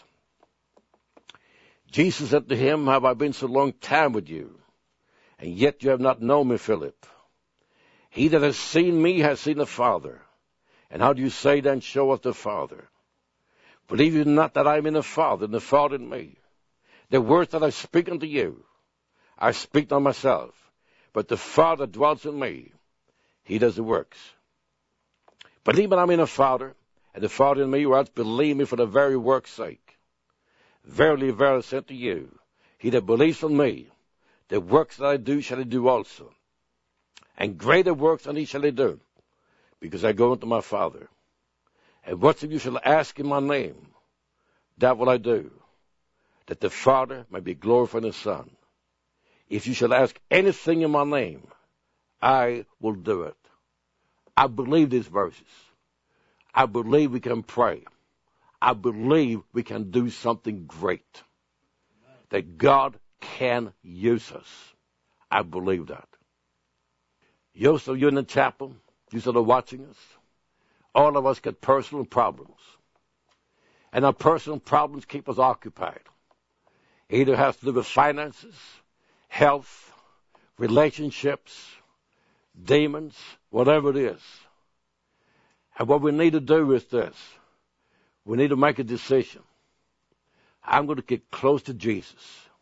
Jesus said to him, have I been so long time with you, and yet you have not known me, Philip? He that has seen me has seen the Father. And how do you say then, show us the Father? Believe you not that I am in the Father, and the Father in me? The words that I speak unto you, I speak not myself, but the Father dwells in me. He does the works. Believe that I am in the Father, and the Father in me, or else believe me for the very work's sake. Verily, verily, I say unto you, he that believes on me, the works that I do shall he do also. And greater works than he shall he do, because I go unto my Father. And whatsoever you shall ask in my name, that will I do, that the Father may be glorified in the Son. If you shall ask anything in my name, I will do it. I believe these verses. I believe we can pray. I believe we can do something great. That God can use us. I believe that. You in the chapel, you that are watching us, all of us get personal problems. And our personal problems keep us occupied. It either has to do with finances, health, relationships, demons, whatever it is. And what we need to do is this. We need to make a decision. I'm going to get close to Jesus.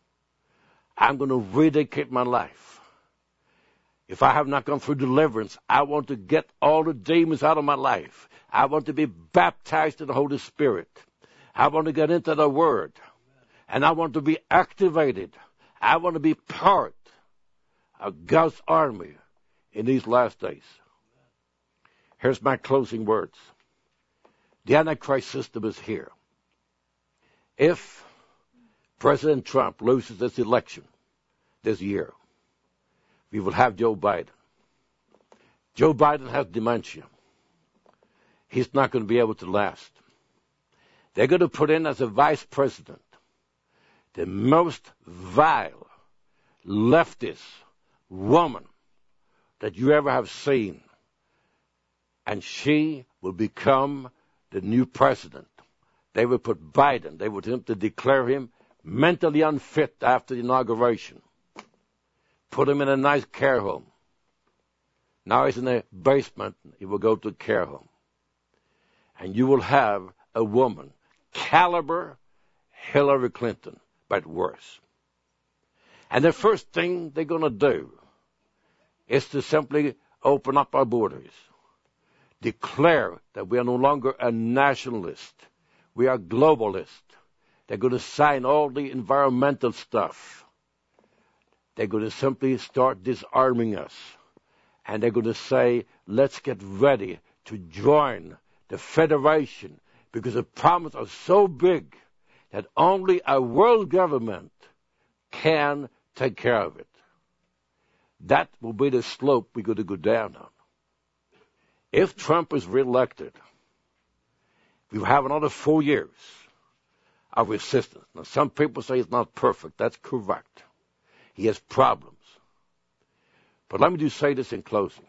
I'm going to rededicate my life. If I have not gone through deliverance, I want to get all the demons out of my life. I want to be baptized in the Holy Spirit. I want to get into the Word. And I want to be activated. I want to be part of God's army in these last days. Here's my closing words. The Antichrist system is here. If President Trump loses this election this year, we will have Joe Biden. Joe Biden has dementia. He's not going to be able to last. They're going to put in as a vice president the most vile leftist woman that you ever have seen. And she will become the new president. They will put Biden, they would have to declare him mentally unfit after the inauguration. Put him in a nice care home. Now he's in a basement, he will go to a care home. And you will have a woman, caliber Hillary Clinton, but worse. And the first thing they're going to do is to simply open up our borders. Declare that we are no longer a nationalist. We are globalist. They're going to sign all the environmental stuff. They're going to simply start disarming us. And they're going to say, let's get ready to join the Federation, because the problems are so big that only a world government can take care of it. That will be the slope we're going to go down on. If Trump is reelected, we will have another 4 years of resistance. Now, some people say it's not perfect. That's correct. He has problems. But let me just say this in closing.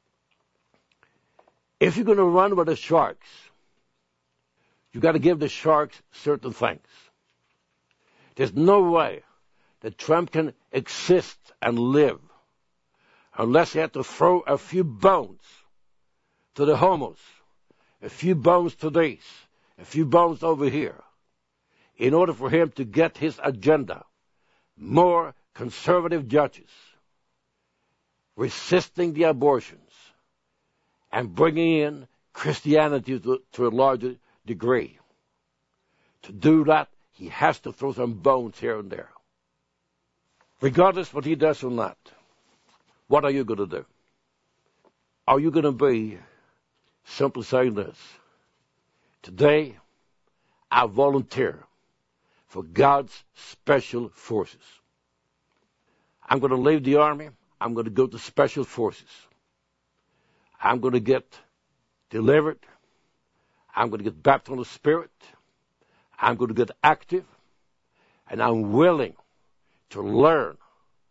If you're going to run with the sharks, you got to give the sharks certain things. There's no way that Trump can exist and live unless he had to throw a few bones to the homos, a few bones to these, a few bones over here, in order for him to get his agenda. More conservative judges, resisting the abortions, and bringing in Christianity to a larger degree. To do that, he has to throw some bones here and there. Regardless what he does or not, what are you going to do? Are you going to be simply saying this? Today, I volunteer for God's special forces. I'm going to leave the army. I'm going to go to special forces. I'm going to get delivered. I'm going to get baptized in the Spirit. I'm going to get active. And I'm willing to learn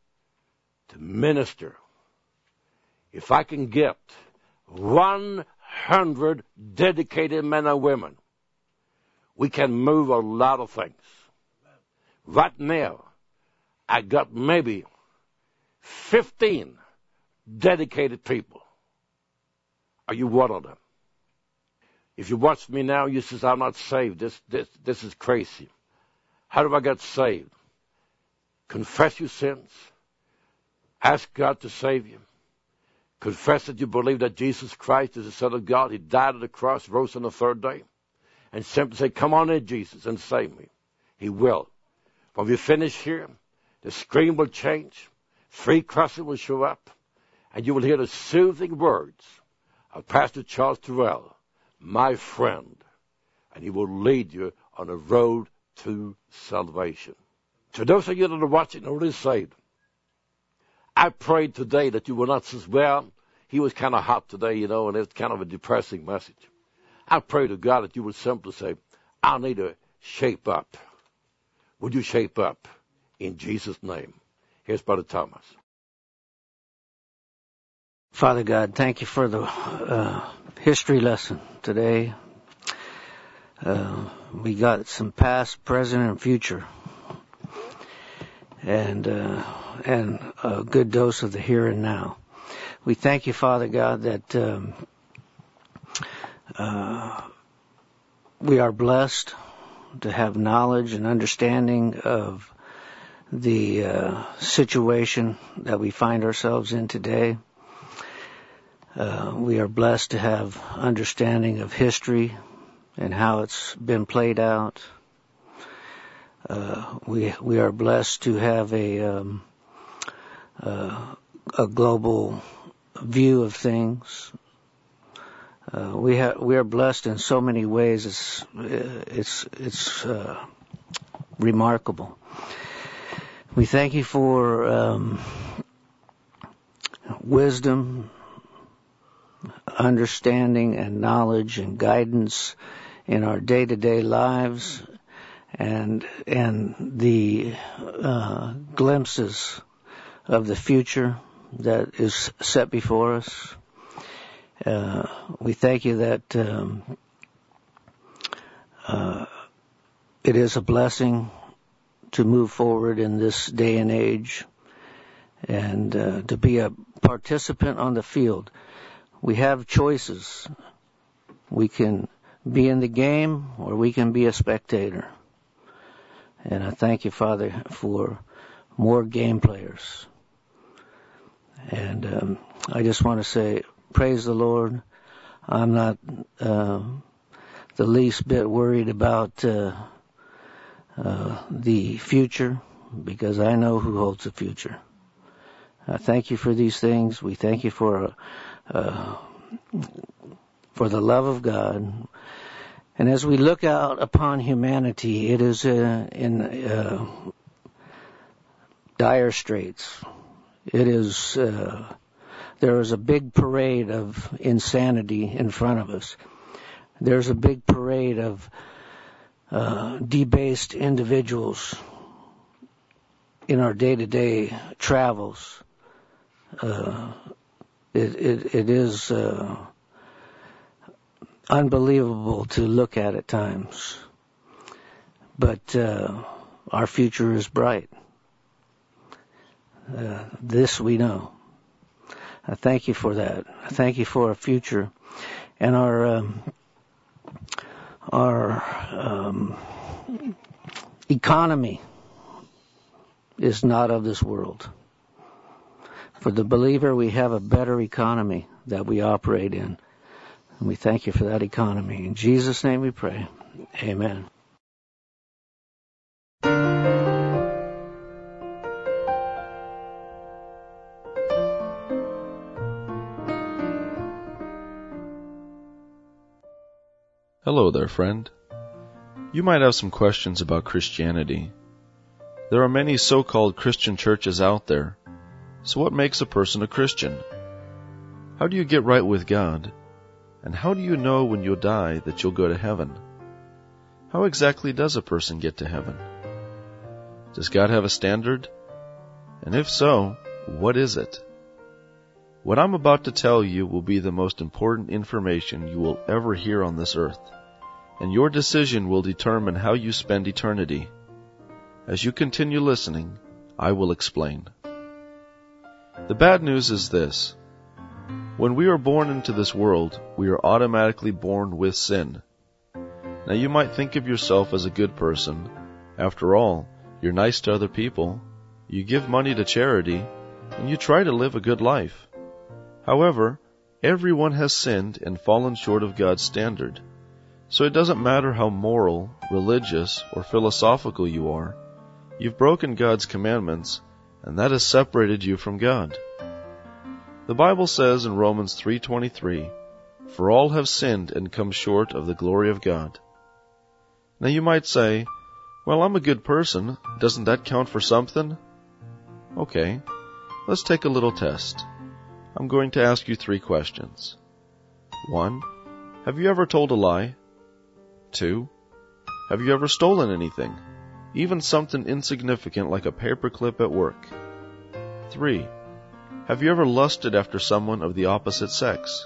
to minister. If I can get 100 100 dedicated men and women, we can move a lot of things. Right now, I got maybe 15 dedicated people. Are you one of them? If you watch me now, you say, I'm not saved. This is crazy. How do I get saved? Confess your sins. Ask God to save you. Confess that you believe that Jesus Christ is the Son of God. He died on the cross, rose on the third day. And simply say, come on in, Jesus, and save me. He will. When we finish here, the screen will change. 3 crosses will show up. And you will hear the soothing words of Pastor Charles Terrell, my friend. And he will lead you on a road to salvation. To those of you that are watching already saved, I prayed today that you will not say, well, he was kind of hot today, and it's kind of a depressing message. I pray to God that you would simply say, I need to shape up. Would you shape up in Jesus' name? Here's Brother Thomas. Father God, thank you for the history lesson today. We got some past, present, and future. And a good dose of the here and now. We thank you, Father God, that we are blessed to have knowledge and understanding of the situation that we find ourselves in today. We are blessed to have understanding of history and how it's been played out. We are blessed to have a global view of things. We are blessed in so many ways. It's remarkable. We thank you for wisdom, understanding, and knowledge and guidance in our day-to-day lives, and the glimpses of the future that is set before us. We thank you that it is a blessing to move forward in this day and age and to be a participant on the field. We have choices. We can be in the game or we can be a spectator. And I thank you, Father, for more game players. And I just want to say, praise the Lord. I'm not the least bit worried about the future, because I know who holds the future. I thank you for these things. We thank you for the love of God. And as we look out upon humanity, it is in dire straits. It is there is a big parade of insanity in front of us. There's a big parade of debased individuals in our day-to-day travels. It is unbelievable to look at times. But our future is bright. This we know. I thank you for that. I thank you for our future. And our economy is not of this world. For the believer, we have a better economy that we operate in. And we thank you for that economy. In Jesus' name we pray. Amen. Hello there, friend. You might have some questions about Christianity. There are many so-called Christian churches out there. So what makes a person a Christian? How do you get right with God? And how do you know when you'll die that you'll go to heaven? How exactly does a person get to heaven? Does God have a standard? And if so, what is it? What I'm about to tell you will be the most important information you will ever hear on this earth, and your decision will determine how you spend eternity. As you continue listening, I will explain. The bad news is this. When we are born into this world, we are automatically born with sin. Now you might think of yourself as a good person. After all, you're nice to other people, you give money to charity, and you try to live a good life. However, everyone has sinned and fallen short of God's standard. So it doesn't matter how moral, religious, or philosophical you are. You've broken God's commandments, and that has separated you from God. The Bible says in Romans 3:23, "For all have sinned and come short of the glory of God." Now you might say, "Well, I'm a good person. Doesn't that count for something?" Okay, let's take a little test. I'm going to ask you 3 questions. 1. Have you ever told a lie? 2. Have you ever stolen anything? Even something insignificant like a paperclip at work? 3. Have you ever lusted after someone of the opposite sex?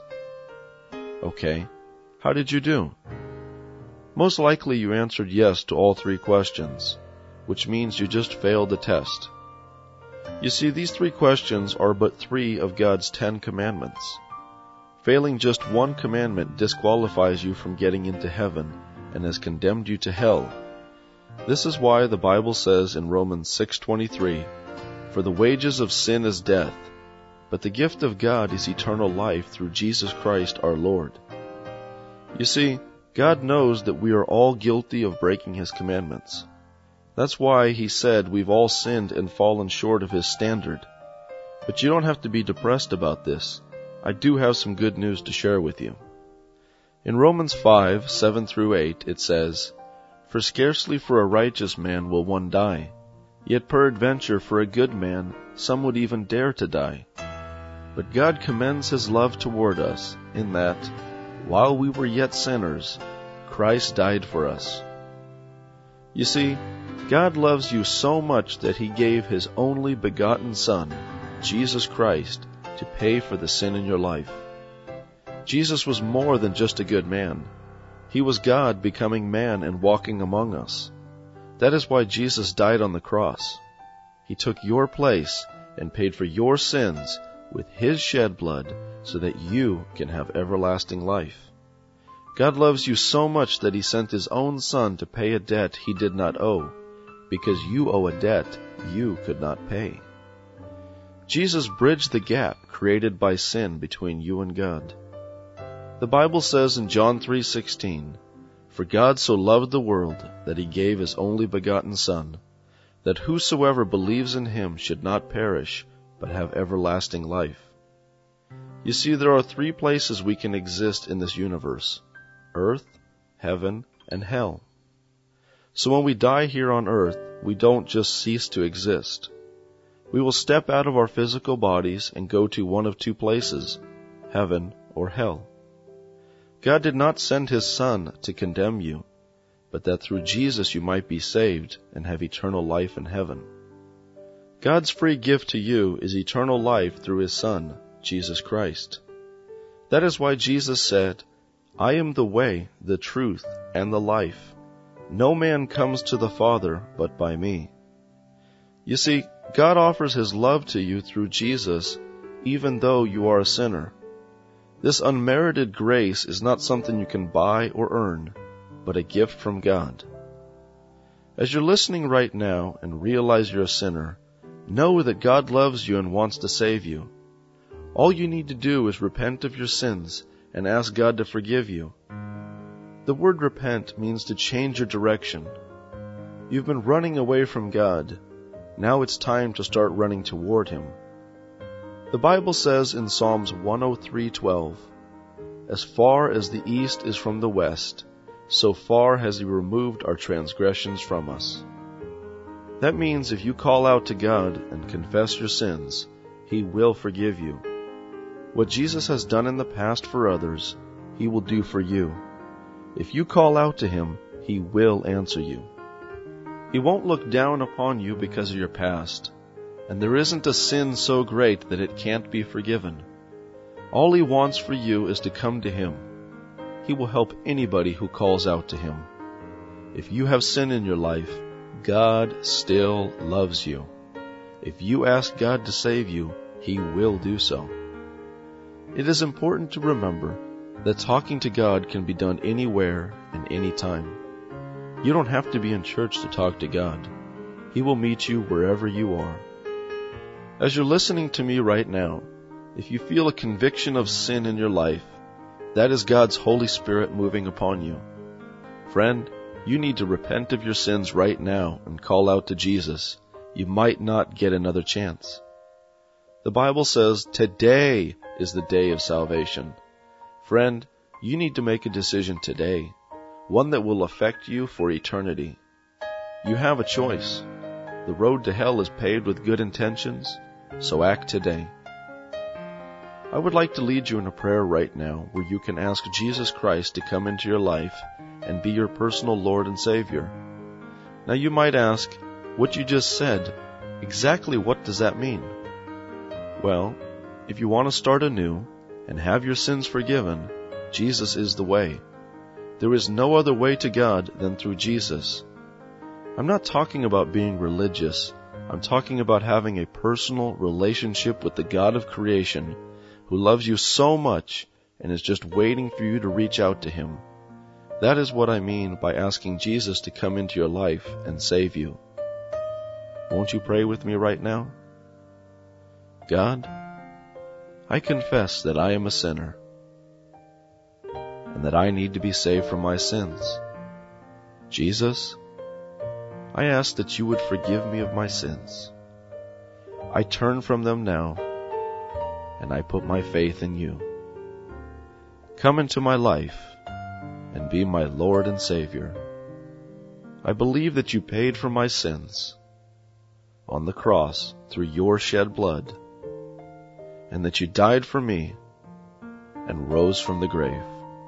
Okay, how did you do? Most likely you answered yes to all 3 questions, which means you just failed the test. You see, these 3 questions are but 3 of God's 10 commandments. Failing just one commandment disqualifies you from getting into heaven and has condemned you to hell. This is why the Bible says in Romans 6:23, "For the wages of sin is death, but the gift of God is eternal life through Jesus Christ our Lord." You see, God knows that we are all guilty of breaking His commandments. That's why He said we've all sinned and fallen short of His standard. But you don't have to be depressed about this. I do have some good news to share with you. In Romans 5:7-8, it says, "For scarcely for a righteous man will one die, yet peradventure for a good man some would even dare to die. But God commends His love toward us, in that, while we were yet sinners, Christ died for us." You see, God loves you so much that He gave His only begotten Son, Jesus Christ, to pay for the sin in your life. Jesus was more than just a good man. He was God becoming man and walking among us. That is why Jesus died on the cross. He took your place and paid for your sins with His shed blood so that you can have everlasting life. God loves you so much that He sent His own Son to pay a debt He did not owe, because you owe a debt you could not pay. Jesus bridged the gap created by sin between you and God. The Bible says in John 3:16, "For God so loved the world that He gave His only begotten Son, that whosoever believes in Him should not perish, but have everlasting life." You see, there are 3 places we can exist in this universe: earth, heaven, and hell. So when we die here on earth, we don't just cease to exist. We will step out of our physical bodies and go to one of 2 places, heaven or hell. God did not send His Son to condemn you, but that through Jesus you might be saved and have eternal life in heaven. God's free gift to you is eternal life through His Son, Jesus Christ. That is why Jesus said, "I am the way, the truth, and the life. No man comes to the Father but by me." You see, God offers His love to you through Jesus, even though you are a sinner. This unmerited grace is not something you can buy or earn, but a gift from God. As you're listening right now and realize you're a sinner, know that God loves you and wants to save you. All you need to do is repent of your sins and ask God to forgive you. The word repent means to change your direction. You've been running away from God. Now it's time to start running toward Him. The Bible says in Psalms 103:12, "As far as the east is from the west, so far has He removed our transgressions from us." That means if you call out to God and confess your sins, He will forgive you. What Jesus has done in the past for others, He will do for you. If you call out to Him, He will answer you. He won't look down upon you because of your past, and there isn't a sin so great that it can't be forgiven. All He wants for you is to come to Him. He will help anybody who calls out to Him. If you have sin in your life, God still loves you. If you ask God to save you, He will do so. It is important to remember that talking to God can be done anywhere and anytime. You don't have to be in church to talk to God. He will meet you wherever you are. As you're listening to me right now, if you feel a conviction of sin in your life, that is God's Holy Spirit moving upon you. Friend, you need to repent of your sins right now and call out to Jesus. You might not get another chance. The Bible says today is the day of salvation. Friend, you need to make a decision today, one that will affect you for eternity. You have a choice. The road to hell is paved with good intentions, so act today. I would like to lead you in a prayer right now where you can ask Jesus Christ to come into your life and be your personal Lord and Savior. Now you might ask, what you just said, exactly what does that mean? Well, if you want to start anew and have your sins forgiven, Jesus is the way. There is no other way to God than through Jesus. I'm not talking about being religious. I'm talking about having a personal relationship with the God of creation who loves you so much and is just waiting for you to reach out to Him. That is what I mean by asking Jesus to come into your life and save you. Won't you pray with me right now? God, I confess that I am a sinner and that I need to be saved from my sins. Jesus, I ask that you would forgive me of my sins. I turn from them now, and I put my faith in you. Come into my life and be my Lord and Savior. I believe that you paid for my sins on the cross through your shed blood, and that you died for me and rose from the grave.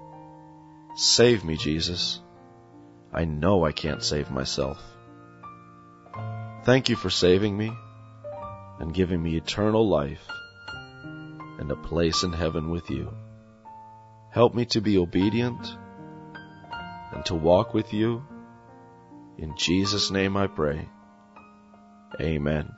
Save me, Jesus. I know I can't save myself. Thank you for saving me and giving me eternal life and a place in heaven with you. Help me to be obedient and to walk with you. In Jesus' name I pray. Amen.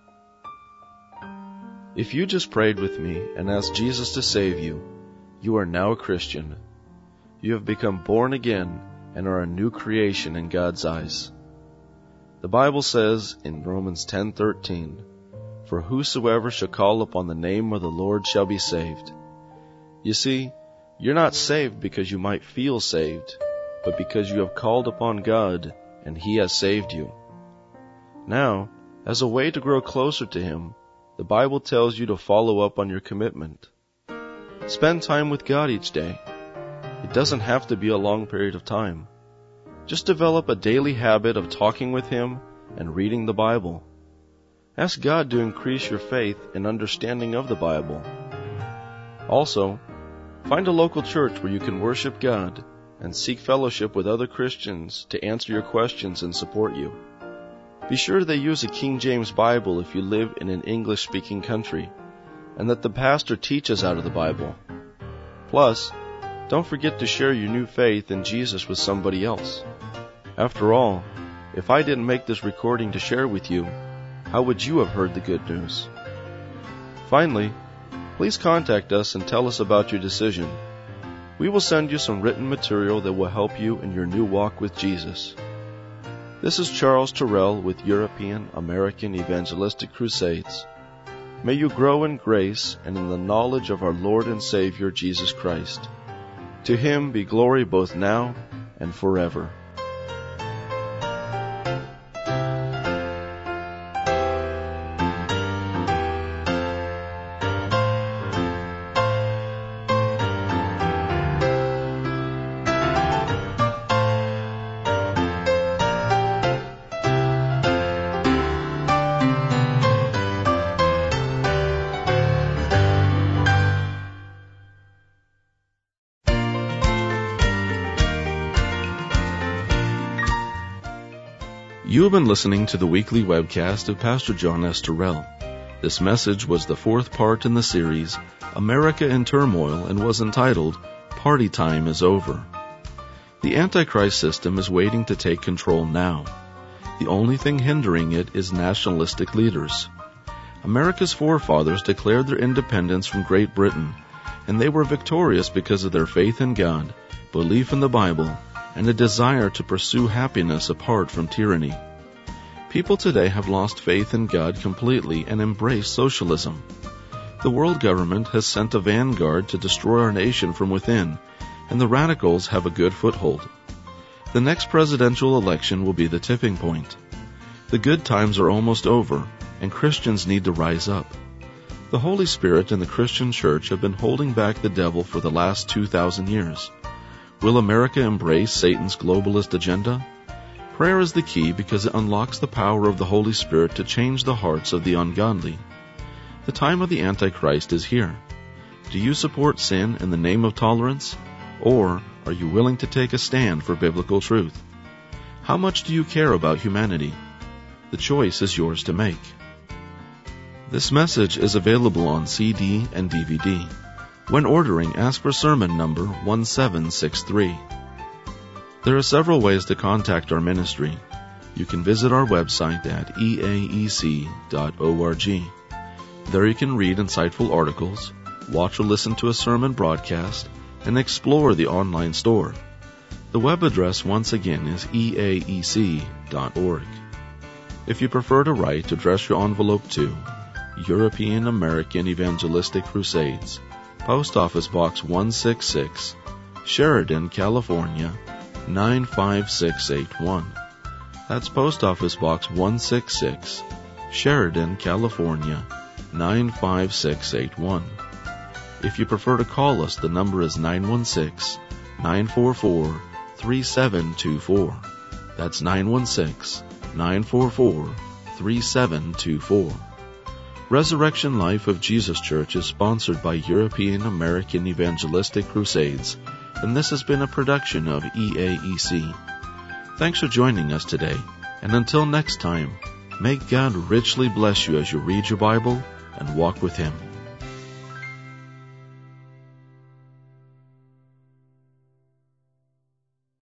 If you just prayed with me and asked Jesus to save you, you are now a Christian. You have become born again and are a new creation in God's eyes. The Bible says in Romans 10:13, "For whosoever shall call upon the name of the Lord shall be saved." You see, you're not saved because you might feel saved, but because you have called upon God and He has saved you. Now, as a way to grow closer to Him, the Bible tells you to follow up on your commitment. Spend time with God each day. It doesn't have to be a long period of time. Just develop a daily habit of talking with Him and reading the Bible. Ask God to increase your faith and understanding of the Bible. Also, find a local church where you can worship God and seek fellowship with other Christians to answer your questions and support you. Be sure they use a King James Bible if you live in an English-speaking country, and that the pastor teaches out of the Bible. Plus, don't forget to share your new faith in Jesus with somebody else. After all, if I didn't make this recording to share with you, how would you have heard the good news? Finally, please contact us and tell us about your decision. We will send you some written material that will help you in your new walk with Jesus. This is Charles Terrell with European American Evangelistic Crusades. May you grow in grace and in the knowledge of our Lord and Savior Jesus Christ. To Him be glory both now and forever. You have been listening to the weekly webcast of Pastor John S. Terrell. This message was the fourth part in the series, America in Turmoil, and was entitled, Party Time is Over. The Antichrist system is waiting to take control now. The only thing hindering it is nationalistic leaders. America's forefathers declared their independence from Great Britain, and they were victorious because of their faith in God, belief in the Bible, and a desire to pursue happiness apart from tyranny. People today have lost faith in God completely and embrace socialism. The world government has sent a vanguard to destroy our nation from within, and the radicals have a good foothold. The next presidential election will be the tipping point. The good times are almost over, and Christians need to rise up. The Holy Spirit and the Christian church have been holding back the devil for the last 2,000 years. Will America embrace Satan's globalist agenda? Prayer is the key because it unlocks the power of the Holy Spirit to change the hearts of the ungodly. The time of the Antichrist is here. Do you support sin in the name of tolerance? Or are you willing to take a stand for biblical truth? How much do you care about humanity? The choice is yours to make. This message is available on CD and DVD. When ordering, ask for sermon number 1763. There are several ways to contact our ministry. You can visit our website at eaec.org. There you can read insightful articles, watch or listen to a sermon broadcast, and explore the online store. The web address once again is eaec.org. If you prefer to write, address your envelope to European American Evangelistic Crusades, Post Office Box 166, Sheridan, California, 95681. That's Post Office Box 166, Sheridan, California, 95681. If you prefer to call us, the number is 916-944-3724. That's 916-944-3724. Resurrection Life of Jesus Church is sponsored by European American Evangelistic Crusades, and this has been a production of EAEC. Thanks for joining us today, and until next time, may God richly bless you as you read your Bible and walk with Him.